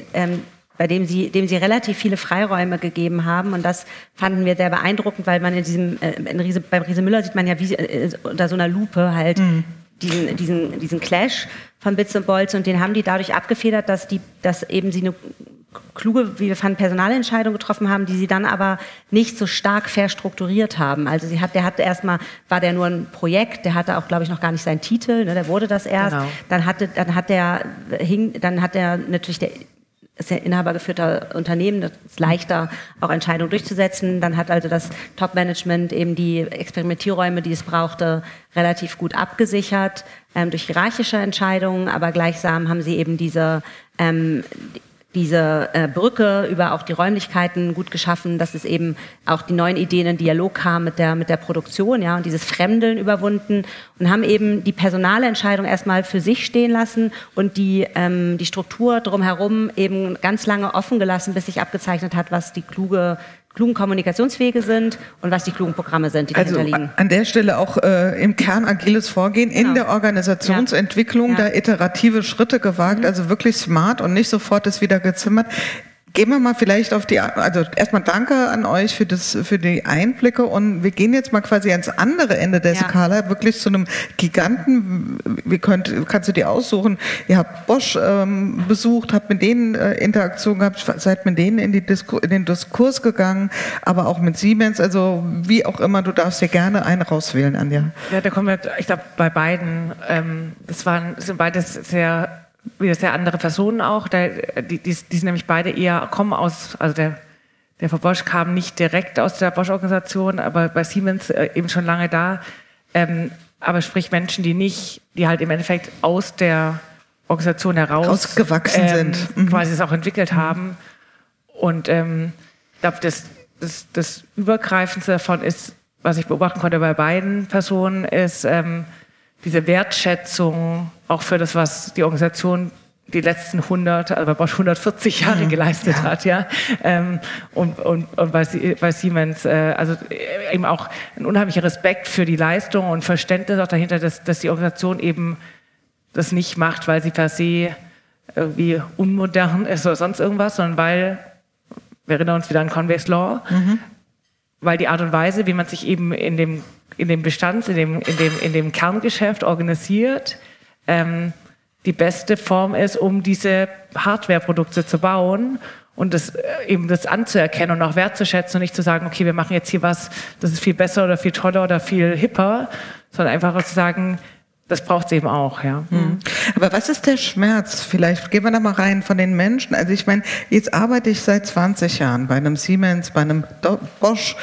relativ viele Freiräume gegeben haben und das fanden wir sehr beeindruckend, weil man beim Riese Müller sieht man ja wie unter so einer Lupe halt diesen Clash von Bits und Bolzen, und den haben die dadurch abgefedert, dass eben sie eine kluge, wie wir fanden, Personalentscheidung getroffen haben, die sie dann aber nicht so stark verstrukturiert haben. Also war der nur ein Projekt, der hatte auch, glaube ich, noch gar nicht seinen Titel, ne, der wurde das erst. Genau. Dann hat der natürlich ist ja inhabergeführter Unternehmen, das ist leichter, auch Entscheidungen durchzusetzen. Dann hat also das Top-Management eben die Experimentierräume, die es brauchte, relativ gut abgesichert durch hierarchische Entscheidungen, aber gleichsam haben sie eben diese Brücke über auch die Räumlichkeiten gut geschaffen, dass es eben auch die neuen Ideen in Dialog kam mit der Produktion, ja, und dieses Fremdeln überwunden, und haben eben die personale Entscheidung erstmal für sich stehen lassen und die Struktur drumherum eben ganz lange offen gelassen, bis sich abgezeichnet hat, was die klugen Kommunikationswege sind und was die klugen Programme sind, die dahinter liegen. An der Stelle auch im Kern agiles Vorgehen in der Organisationsentwicklung, da iterative Schritte gewagt, also wirklich smart und nicht sofort ist wieder gezimmert. Gehen wir mal vielleicht also erstmal danke an euch für die Einblicke, und wir gehen jetzt mal quasi ans andere Ende der Skala, wirklich zu einem Giganten. Kannst du dir aussuchen, ihr habt Bosch besucht, habt mit denen Interaktion gehabt, seid mit denen in den Diskurs gegangen, aber auch mit Siemens, also wie auch immer, du darfst dir gerne einen rauswählen, Anja. Ja, da kommen wir, ich glaube, bei beiden, sind beides sehr andere Personen auch, die sind nämlich beide kommen aus, also der von Bosch kam nicht direkt aus der Bosch-Organisation, aber bei Siemens eben schon lange da, aber sprich Menschen, die halt im Endeffekt aus der Organisation heraus ausgewachsen sind, quasi es auch entwickelt haben, und ich glaube, das Übergreifendste davon ist, was ich beobachten konnte bei beiden Personen, ist diese Wertschätzung auch für das, was die Organisation die letzten 140 Jahre geleistet hat, ja. Und bei Siemens, also eben auch ein unheimlicher Respekt für die Leistung und Verständnis auch dahinter, dass die Organisation eben das nicht macht, weil sie per se irgendwie unmodern ist oder sonst irgendwas, sondern weil, wir erinnern uns wieder an Conway's Law, weil die Art und Weise, wie man sich eben in dem Kerngeschäft organisiert, die beste Form ist, um diese Hardware-Produkte zu bauen und das anzuerkennen und auch wertzuschätzen und nicht zu sagen, okay, wir machen jetzt hier was, das ist viel besser oder viel toller oder viel hipper, sondern einfach zu sagen, das braucht es eben auch, ja. Aber was ist der Schmerz? Vielleicht gehen wir da mal rein von den Menschen. Also ich meine, jetzt arbeite ich seit 20 Jahren bei einem Siemens, bei einem Bosch,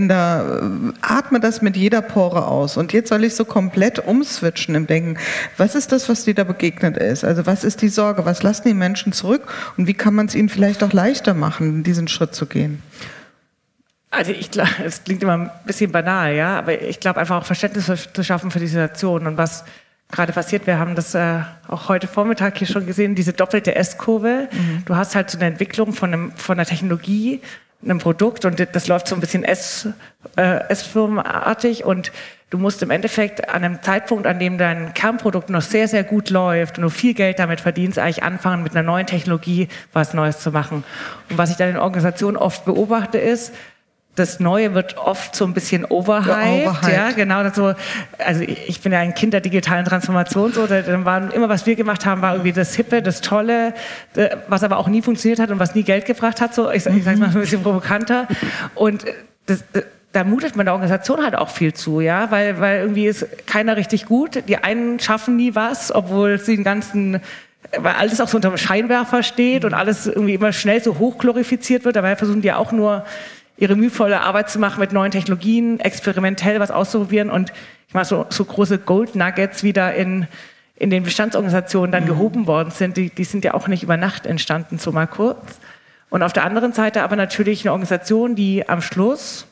atme das mit jeder Pore aus. Und jetzt soll ich so komplett umswitchen im Denken. Was ist das, was dir da begegnet ist? Also was ist die Sorge? Was lassen die Menschen zurück? Und wie kann man es ihnen vielleicht auch leichter machen, diesen Schritt zu gehen? Also es klingt immer ein bisschen banal, ja, aber ich glaube einfach auch Verständnis zu schaffen für die Situation und was gerade passiert. Wir haben das auch heute Vormittag hier schon gesehen, diese doppelte S-Kurve. Du hast halt so eine Entwicklung von einer Technologie, einem Produkt, und das läuft so ein bisschen S-firmenartig, und du musst im Endeffekt an einem Zeitpunkt, an dem dein Kernprodukt noch sehr, sehr gut läuft und du viel Geld damit verdienst, eigentlich anfangen, mit einer neuen Technologie was Neues zu machen. Und was ich dann in Organisationen oft beobachte, ist, das Neue wird oft so ein bisschen overhyped, ja, genau. So, also ich bin ja ein Kind der digitalen Transformation, so, dann waren immer, was wir gemacht haben, war irgendwie das Hippe, das Tolle, was aber auch nie funktioniert hat und was nie Geld gebracht hat, so, ich sag's mal ein bisschen provokanter. Und da mutet man der Organisation halt auch viel zu, ja, weil irgendwie ist keiner richtig gut. Die einen schaffen nie was, obwohl sie weil alles auch so unter dem Scheinwerfer steht und alles irgendwie immer schnell so hochglorifiziert wird. Dabei versuchen die auch nur ihre mühevolle Arbeit zu machen mit neuen Technologien, experimentell was auszuprobieren, und ich meine, so große Gold Nuggets wieder in den Bestandsorganisationen dann gehoben worden sind, die sind ja auch nicht über Nacht entstanden, so mal kurz. Und auf der anderen Seite aber natürlich eine Organisation, die am Schluss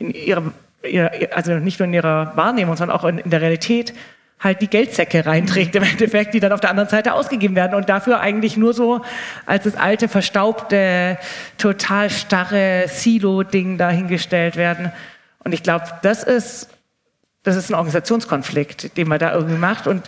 also nicht nur in ihrer Wahrnehmung, sondern auch in der Realität halt die Geldsäcke reinträgt im Endeffekt, die dann auf der anderen Seite ausgegeben werden und dafür eigentlich nur so als das alte, verstaubte, total starre Silo-Ding dahingestellt werden. Und ich glaube, das ist ein Organisationskonflikt, den man da irgendwie macht, und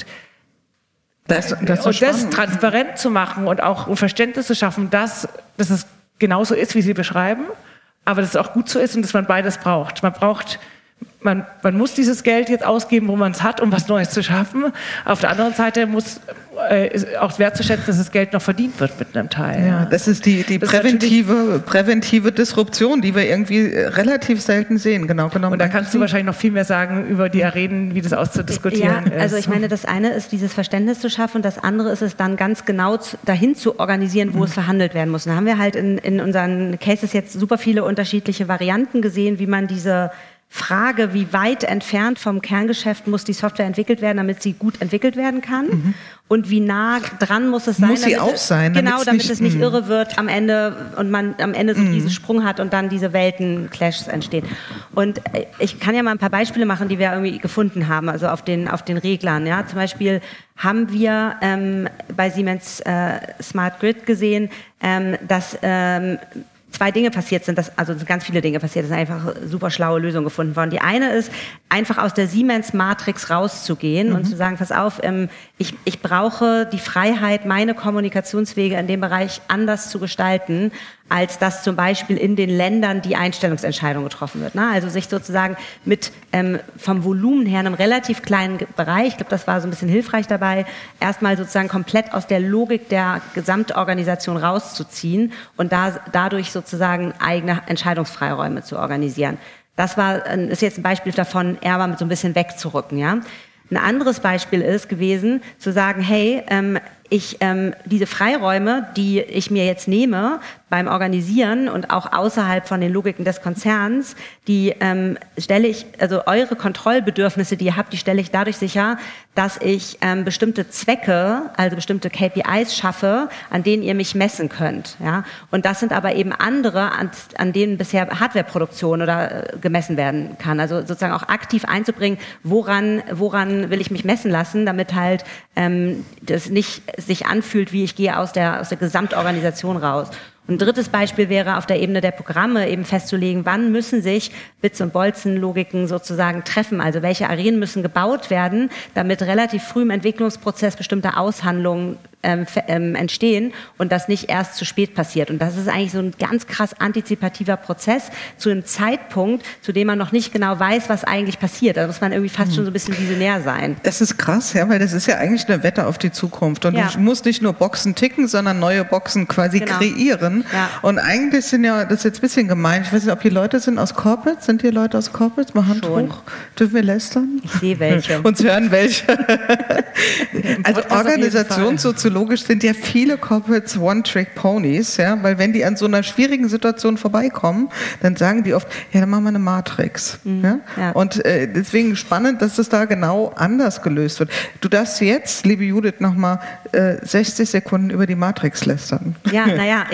das transparent zu machen und auch ein Verständnis zu schaffen, dass es genauso ist, wie Sie beschreiben, aber dass es auch gut so ist und dass man beides braucht. man muss dieses Geld jetzt ausgeben, wo man es hat, um was Neues zu schaffen. Auf der anderen Seite muss auch wertzuschätzen, dass das Geld noch verdient wird mit einem Teil. Ja, das ist die präventive Disruption, die wir irgendwie relativ selten sehen, genau genommen. Und da kannst du wahrscheinlich noch viel mehr sagen über die Arenen, wie das auszudiskutieren ist. Also ich meine, das eine ist, dieses Verständnis zu schaffen, das andere ist es dann ganz genau dahin zu organisieren, wo es verhandelt werden muss. Und da haben wir halt in unseren Cases jetzt super viele unterschiedliche Varianten gesehen, wie man diese Frage, wie weit entfernt vom Kerngeschäft muss die Software entwickelt werden, damit sie gut entwickelt werden kann, und wie nah dran muss es sein. Muss sie auch sein. Genau, damit es nicht irre wird am Ende und man am Ende so diesen Sprung hat und dann diese Weltenclashs entstehen. Und ich kann ja mal ein paar Beispiele machen, die wir irgendwie gefunden haben, also auf den Reglern. Ja? Zum Beispiel haben wir bei Siemens Smart Grid gesehen, dass zwei Dinge passiert sind, also ganz viele Dinge passiert, es sind einfach super schlaue Lösungen gefunden worden. Die eine ist, einfach aus der Siemens-Matrix rauszugehen und zu sagen, pass auf, ich brauche die Freiheit, meine Kommunikationswege in dem Bereich anders zu gestalten, als dass zum Beispiel in den Ländern die Einstellungsentscheidung getroffen wird. Ne? Also sich sozusagen mit vom Volumen her einem relativ kleinen Bereich, ich glaube, das war so ein bisschen hilfreich dabei, erstmal sozusagen komplett aus der Logik der Gesamtorganisation rauszuziehen und dadurch sozusagen eigene Entscheidungsfreiräume zu organisieren. Das ist jetzt ein Beispiel davon, eher mal so ein bisschen wegzurücken. Ja? Ein anderes Beispiel ist gewesen, zu sagen, hey, diese Freiräume, die ich mir jetzt nehme beim Organisieren und auch außerhalb von den Logiken des Konzerns, die stelle ich, also eure Kontrollbedürfnisse, die ihr habt, die stelle ich dadurch sicher, dass ich bestimmte Zwecke, also bestimmte KPIs schaffe, an denen ihr mich messen könnt. Ja? Und das sind aber eben andere, an denen bisher Hardwareproduktion oder gemessen werden kann. Also sozusagen auch aktiv einzubringen, woran will ich mich messen lassen, damit halt das nicht sich anfühlt, wie ich gehe aus der Gesamtorganisation raus. Und ein drittes Beispiel wäre, auf der Ebene der Programme eben festzulegen, wann müssen sich Bits- und Bolzen-Logiken sozusagen treffen. Also welche Arenen müssen gebaut werden, damit relativ früh im Entwicklungsprozess bestimmte Aushandlungen entstehen und das nicht erst zu spät passiert. Und das ist eigentlich so ein ganz krass antizipativer Prozess zu einem Zeitpunkt, zu dem man noch nicht genau weiß, was eigentlich passiert. Da muss man irgendwie fast schon so ein bisschen visionär sein. Das ist krass, ja, weil das ist ja eigentlich eine Wette auf die Zukunft. Und du musst nicht nur Boxen ticken, sondern neue Boxen quasi kreieren. Ja. Und eigentlich sind ja, das ist jetzt ein bisschen gemein, ich weiß nicht, ob hier Leute sind aus Corporates. Sind hier Leute aus Corporates? Mal Hand hoch. Dürfen wir lästern? Ich sehe welche. Uns hören welche. Also organisationssoziologisch sind ja viele Corporates One-Trick-Ponys, ja, weil wenn die an so einer schwierigen Situation vorbeikommen, dann sagen die oft, ja, dann machen wir eine Matrix. Ja? Ja. Und deswegen spannend, dass es da genau anders gelöst wird. Du darfst jetzt, liebe Judith, nochmal 60 Sekunden über die Matrix lästern. Ja, naja,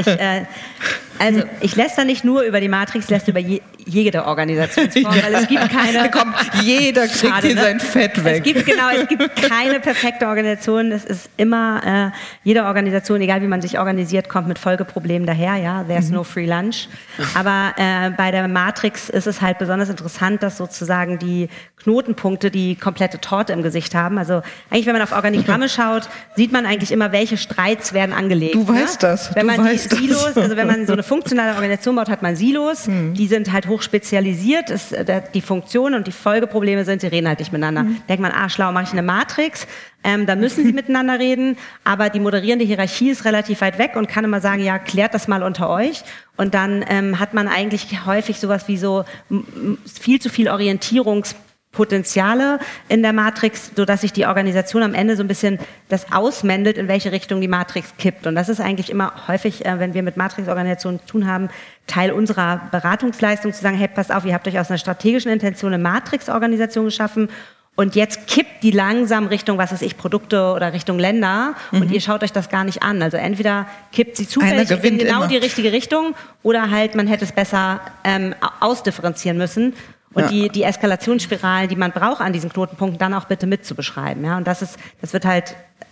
ich lästere nicht nur über die Matrix, ich lästere über jede Organisationsform, weil es gibt keine... Jeder kriegt hier sein Fett weg. Es gibt keine perfekte Organisation. Es ist immer, jede Organisation, egal wie man sich organisiert, kommt mit Folgeproblemen daher. Ja, there's no free lunch. Aber bei der Matrix ist es halt besonders interessant, dass sozusagen die Knotenpunkte die komplette Torte im Gesicht haben. Also eigentlich, wenn man auf Organigramme schaut, sieht man eigentlich immer, welche Streits werden angelegt. Du weißt das. Wenn man Silos, also wenn man so eine funktionale Organisation baut, hat man Silos. Die sind halt hoch spezialisiert. Die Funktionen und die Folgeprobleme sind, sie reden halt nicht miteinander. Denkt man, schlau, mache ich eine Matrix. Da müssen sie miteinander reden, aber die moderierende Hierarchie ist relativ weit weg und kann immer sagen, ja, klärt das mal unter euch. Und dann hat man eigentlich häufig sowas wie so viel zu viel Orientierungspotenziale in der Matrix, sodass sich die Organisation am Ende so ein bisschen das ausmendelt, in welche Richtung die Matrix kippt. Und das ist eigentlich immer häufig, wenn wir mit Matrix-Organisationen zu tun haben, Teil unserer Beratungsleistung, zu sagen, hey, passt auf, ihr habt euch aus einer strategischen Intention eine Matrix-Organisation geschaffen und jetzt kippt die langsam Richtung, was weiß ich, Produkte oder Richtung Länder und ihr schaut euch das gar nicht an. Also entweder kippt sie zufällig in genau die richtige Richtung oder halt man hätte es besser ausdifferenzieren müssen. Und die Eskalationsspiralen, die man braucht an diesen Knotenpunkten, dann auch bitte mit zu beschreiben. Ja? Und das wird halt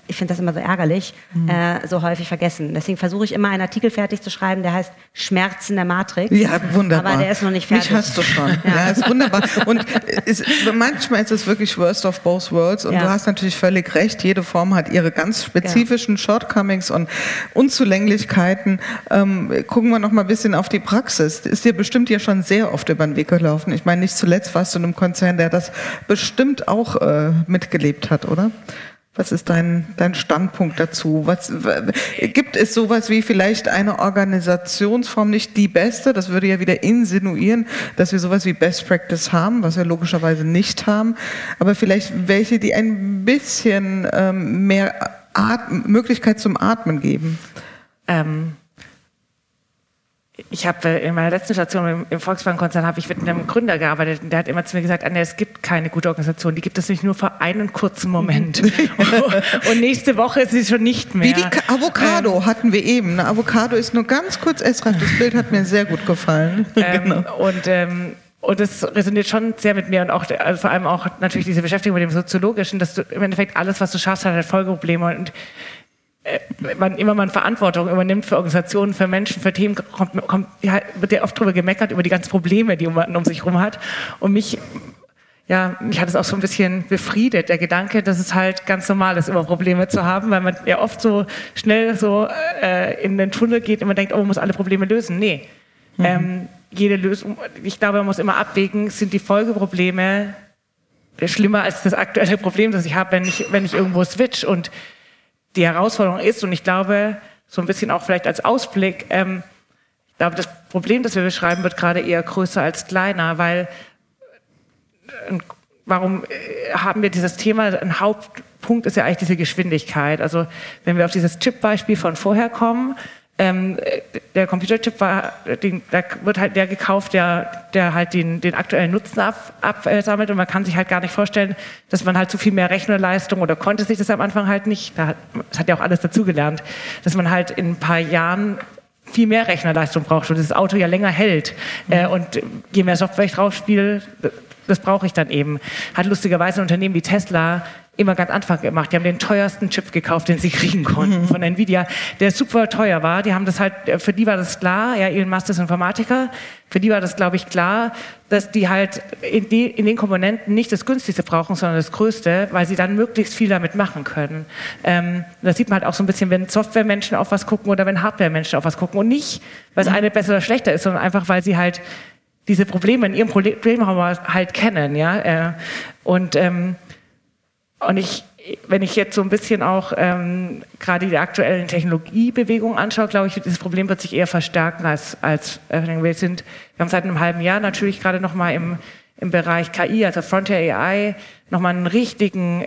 ich finde das immer so ärgerlich, so häufig vergessen. Deswegen versuche ich immer einen Artikel fertig zu schreiben, der heißt Schmerzen der Matrix. Ja, wunderbar. Aber der ist noch nicht fertig. Mich hast du schon. Ja, ist wunderbar. Und manchmal ist es wirklich worst of both worlds. Und du hast natürlich völlig recht. Jede Form hat ihre ganz spezifischen Shortcomings und Unzulänglichkeiten. Gucken wir noch mal ein bisschen auf die Praxis. Ist dir bestimmt ja schon sehr oft über den Weg gelaufen. Ich meine, nicht zuletzt warst du in einem Konzern, der das bestimmt auch mitgelebt hat, oder? Was ist dein Standpunkt dazu? Gibt es sowas wie vielleicht eine Organisationsform, nicht die beste? Das würde ja wieder insinuieren, dass wir sowas wie Best Practice haben, was wir logischerweise nicht haben. Aber vielleicht welche, die ein bisschen mehr Möglichkeit zum Atmen geben. Ich habe in meiner letzten Station im Volkswagen-Konzern habe ich mit einem Gründer gearbeitet und der hat immer zu mir gesagt, Anja, es gibt keine gute Organisation, die gibt es nicht nur für einen kurzen Moment. Und nächste Woche ist sie schon nicht mehr. Wie die Avocado hatten wir eben. Eine Avocado ist nur ganz kurz essreif. Das Bild hat mir sehr gut gefallen. Genau. Und das resoniert schon sehr mit mir und auch also vor allem auch natürlich diese Beschäftigung mit dem Soziologischen, dass du im Endeffekt alles, was du schaffst, hat halt Folgeprobleme und immer man Verantwortung übernimmt für Organisationen, für Menschen, für Themen, wird ja oft drüber gemeckert, über die ganzen Probleme, die man um sich herum hat. Und mich hat es auch so ein bisschen befriedet, der Gedanke, dass es halt ganz normal ist, immer Probleme zu haben, weil man ja oft so schnell so in den Tunnel geht und man denkt, man muss alle Probleme lösen. Nee. Jede Lösung, ich glaube, man muss immer abwägen, sind die Folgeprobleme schlimmer als das aktuelle Problem, das ich habe, wenn ich irgendwo switch. Und die Herausforderung ist, und ich glaube, so ein bisschen auch vielleicht als Ausblick, ich glaube, das Problem, das wir beschreiben, wird gerade eher größer als kleiner, weil warum haben wir dieses Thema, ein Hauptpunkt ist ja eigentlich diese Geschwindigkeit. Also wenn wir auf dieses Chip-Beispiel von vorher kommen, der Computerchip da wird halt der gekauft, der halt den aktuellen Nutzen absammelt und man kann sich halt gar nicht vorstellen, dass man halt so viel mehr Rechnerleistung oder konnte sich das am Anfang halt nicht, das hat ja auch alles dazugelernt, dass man halt in ein paar Jahren viel mehr Rechnerleistung braucht und das Auto ja länger hält und je mehr Software ich drauf spiele, das brauche ich dann eben. Hat lustigerweise ein Unternehmen wie Tesla immer ganz Anfang gemacht. Die haben den teuersten Chip gekauft, den sie kriegen konnten von Nvidia, der super teuer war. Die haben das halt, für die war das klar, ja, Elon Musk ist Informatiker, für die war das, glaube ich, klar, dass die halt in den Komponenten nicht das günstigste brauchen, sondern das größte, weil sie dann möglichst viel damit machen können. Das sieht man halt auch so ein bisschen, wenn Softwaremenschen auf was gucken oder wenn Hardwaremenschen auf was gucken und nicht, weil es eine besser oder schlechter ist, sondern einfach, weil sie halt diese Probleme in ihrem Problemraum halt kennen, ja, wenn ich jetzt so ein bisschen auch gerade die aktuellen Technologiebewegungen anschaue, glaube ich, dieses Problem wird sich eher verstärken als wir haben seit einem halben Jahr natürlich gerade noch mal im Bereich KI, also Frontier AI, noch mal einen richtigen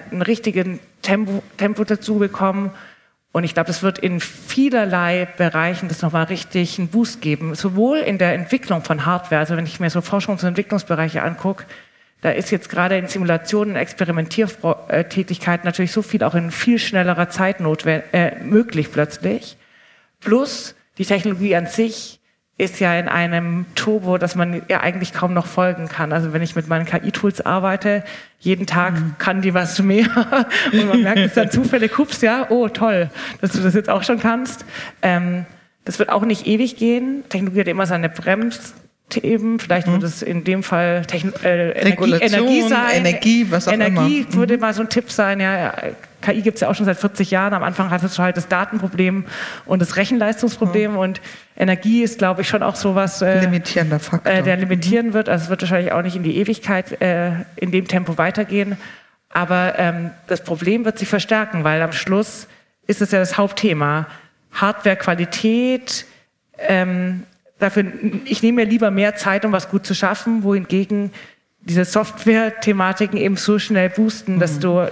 Tempo dazu bekommen. Und ich glaube, das wird in vielerlei Bereichen das nochmal richtig einen Boost geben. Sowohl in der Entwicklung von Hardware, also wenn ich mir so Forschungs- und Entwicklungsbereiche angucke, da ist jetzt gerade in Simulationen, Experimentiertätigkeiten natürlich so viel auch in viel schnellerer Zeit möglich plötzlich. Plus die Technologie an sich ist ja in einem Turbo, dass man ja eigentlich kaum noch folgen kann. Also wenn ich mit meinen KI-Tools arbeite, jeden Tag kann die was mehr und man merkt es dann zufällig, hups, ja, oh toll, dass du das jetzt auch schon kannst. Das wird auch nicht ewig gehen. Technologie hat immer seine Bremsthemen. Vielleicht wird es in dem Fall Energie sein. Energie, was auch immer. Energie würde mal so ein Tipp sein. Ja, KI gibt es ja auch schon seit 40 Jahren. Am Anfang hattest du halt das Datenproblem und das Rechenleistungsproblem. Und Energie ist, glaube ich, schon auch sowas, limitierender Faktor. Der limitieren wird. Also es wird wahrscheinlich auch nicht in die Ewigkeit in dem Tempo weitergehen. Aber das Problem wird sich verstärken, weil am Schluss ist es ja das Hauptthema. Hardware-Qualität, ich nehme mir lieber mehr Zeit, um was gut zu schaffen, wohingegen diese Software-Thematiken eben so schnell boosten, dass du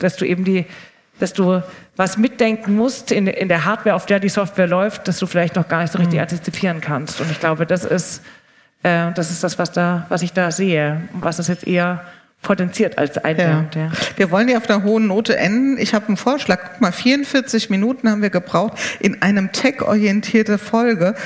was mitdenken musst in der Hardware, auf der die Software läuft, dass du vielleicht noch gar nicht so richtig antizipieren kannst. Und ich glaube, das ist das, was ich da sehe und was das jetzt eher potenziert als eindämmt. Ja. Wir wollen ja auf einer hohen Note enden. Ich habe einen Vorschlag. Guck mal, 44 Minuten haben wir gebraucht in einem tech-orientierte Folge.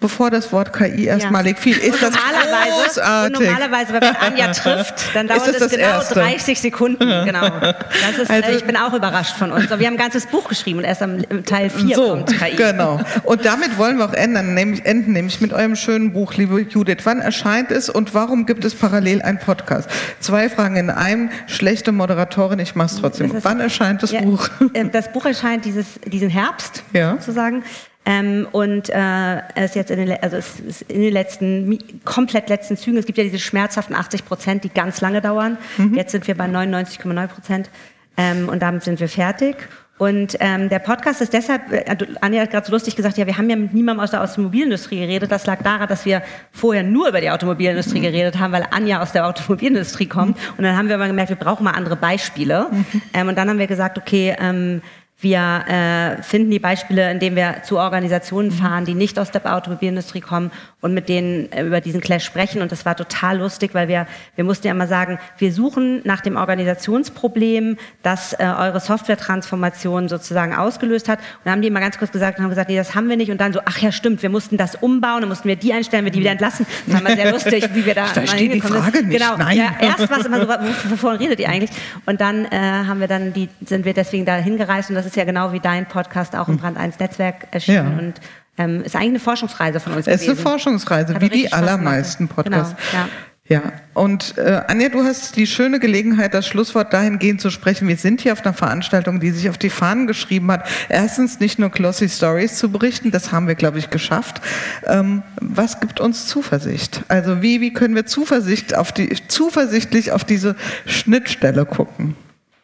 bevor das Wort KI erstmalig fiel. Ist das großartig. Und normalerweise, wenn man Anja trifft, dann dauert es genau Erste? 30 Sekunden. Genau. Das ist, also, ich bin auch überrascht von uns. Aber wir haben ein ganzes Buch geschrieben und erst im Teil 4 kommt KI. Genau. Und damit wollen wir auch enden, nämlich mit eurem schönen Buch, liebe Judith. Wann erscheint es und warum gibt es parallel einen Podcast? 2 Fragen in einem. Schlechte Moderatorin, ich mache es trotzdem. Wann erscheint das Buch? Das Buch erscheint diesen Herbst, sozusagen. Und es ist jetzt in den komplett letzten Zügen. Es gibt ja diese schmerzhaften 80%, die ganz lange dauern. Jetzt sind wir bei 99,9%. Und damit sind wir fertig. Und der Podcast ist deshalb, Anja hat gerade so lustig gesagt, ja, wir haben ja mit niemandem aus der Automobilindustrie geredet. Das lag daran, dass wir vorher nur über die Automobilindustrie geredet haben, weil Anja aus der Automobilindustrie kommt. Und dann haben wir aber gemerkt, wir brauchen mal andere Beispiele. Und dann haben wir gesagt, okay, wir finden die Beispiele, indem wir zu Organisationen fahren, die nicht aus der Automobilindustrie kommen und mit denen über diesen Clash sprechen. Und das war total lustig, weil wir mussten ja immer sagen, wir suchen nach dem Organisationsproblem, das eure Software-Transformation sozusagen ausgelöst hat. Und dann haben die immer ganz kurz gesagt, nee, das haben wir nicht. Und dann so, ach ja, stimmt, wir mussten das umbauen, dann mussten wir die einstellen, wir die wieder entlassen. Das war immer sehr lustig, wie wir da mal hingekommen die Frage sind. Nicht. Genau. Nein. Ja, erst war es immer so, wovon redet ihr eigentlich? Und dann sind wir deswegen da hingereist und das ist ja genau wie dein Podcast auch im Brand 1 Netzwerk erschienen und ist eigentlich eine Forschungsreise von uns gewesen. Es ist eine Forschungsreise, wie die allermeisten Podcasts. Genau, ja. Und Anja, du hast die schöne Gelegenheit, das Schlusswort dahingehend zu sprechen. Wir sind hier auf einer Veranstaltung, die sich auf die Fahnen geschrieben hat, erstens nicht nur glossy Stories zu berichten, das haben wir, glaube ich, geschafft. Was gibt uns Zuversicht? Also wie können wir zuversichtlich auf diese Schnittstelle gucken?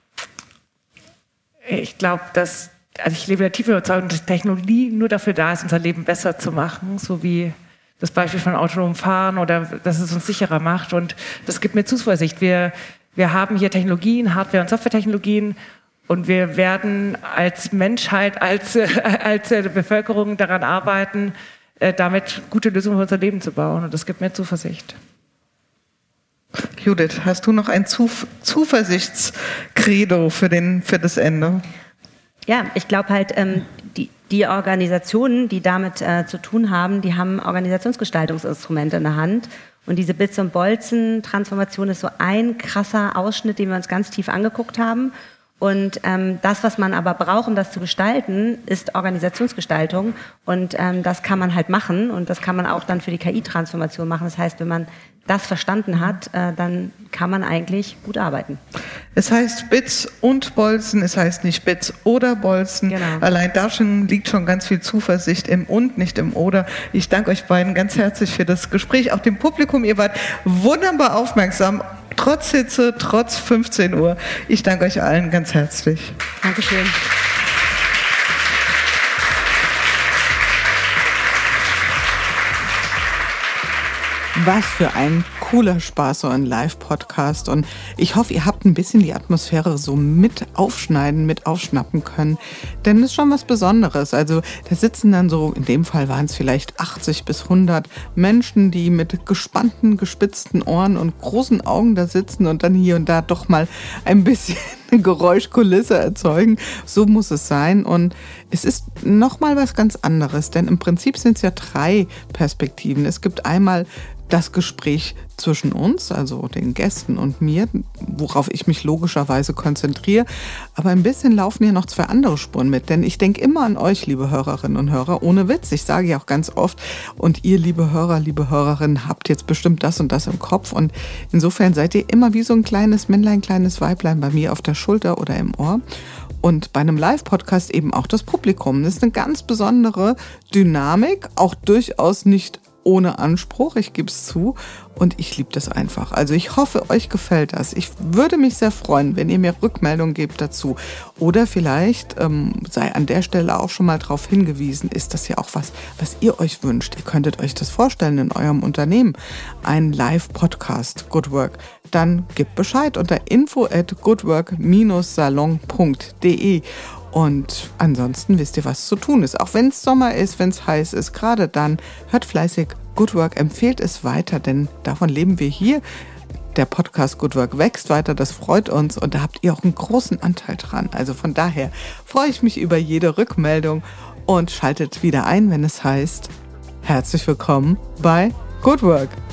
Ich glaube, ich lebe der tiefen Überzeugung, dass Technologie nur dafür da ist, unser Leben besser zu machen, so wie das Beispiel von autonomem Fahren oder dass es uns sicherer macht. Und das gibt mir Zuversicht. Wir haben hier Technologien, Hardware- und Softwaretechnologien und wir werden als Menschheit, als Bevölkerung daran arbeiten, damit gute Lösungen für unser Leben zu bauen. Und das gibt mir Zuversicht. Judith, hast du noch ein Zuversichtskredo für das Ende? Ja, ich glaube halt, die Organisationen, die damit zu tun haben, die haben Organisationsgestaltungsinstrumente in der Hand. Und diese Bits- und Bolzen-Transformation ist so ein krasser Ausschnitt, den wir uns ganz tief angeguckt haben. Und das, was man aber braucht, um das zu gestalten, ist Organisationsgestaltung. Und das kann man halt machen und das kann man auch dann für die KI-Transformation machen. Das heißt, wenn man das verstanden hat, dann kann man eigentlich gut arbeiten. Es heißt Bits und Bolzen, es heißt nicht Bits oder Bolzen. Genau. Allein da liegt schon ganz viel Zuversicht im Und, nicht im Oder. Ich danke euch beiden ganz herzlich für das Gespräch. Auch dem Publikum, ihr wart wunderbar aufmerksam. Trotz Hitze, trotz 15 Uhr. Ich danke euch allen ganz herzlich. Dankeschön. Was für ein cooler Spaß, so ein Live-Podcast. Und ich hoffe, ihr habt ein bisschen die Atmosphäre so mit aufschnappen können. Denn es ist schon was Besonderes. Also da sitzen dann so, in dem Fall waren es vielleicht 80 bis 100 Menschen, die mit gespannten, gespitzten Ohren und großen Augen da sitzen und dann hier und da doch mal ein bisschen Geräuschkulisse erzeugen. So muss es sein. Und es ist nochmal was ganz anderes. Denn im Prinzip sind es ja 3 Perspektiven. Es gibt einmal das Gespräch zwischen uns, also den Gästen und mir, worauf ich mich logischerweise konzentriere. Aber ein bisschen laufen hier noch 2 andere Spuren mit. Denn ich denke immer an euch, liebe Hörerinnen und Hörer, ohne Witz. Ich sage ja auch ganz oft, und ihr, liebe Hörer, liebe Hörerinnen, habt jetzt bestimmt das und das im Kopf. Und insofern seid ihr immer wie so ein kleines Männlein, kleines Weiblein bei mir auf der Schulter oder im Ohr. Und bei einem Live-Podcast eben auch das Publikum. Das ist eine ganz besondere Dynamik, auch durchaus nicht ohne Anspruch, ich gebe es zu, und ich liebe das einfach. Also ich hoffe, euch gefällt das. Ich würde mich sehr freuen, wenn ihr mir Rückmeldung gebt dazu. Oder vielleicht sei an der Stelle auch schon mal darauf hingewiesen, ist das ja auch was ihr euch wünscht. Ihr könntet euch das vorstellen in eurem Unternehmen, ein Live-Podcast, Good Work. Dann gebt Bescheid unter info@goodwork-salon.de. Und ansonsten wisst ihr, was zu tun ist. Auch wenn es Sommer ist, wenn es heiß ist, gerade dann hört fleißig Good Work, empfehlt es weiter, denn davon leben wir hier. Der Podcast Good Work wächst weiter, das freut uns und da habt ihr auch einen großen Anteil dran. Also von daher freue ich mich über jede Rückmeldung und schaltet wieder ein, wenn es heißt Herzlich willkommen bei Good Work.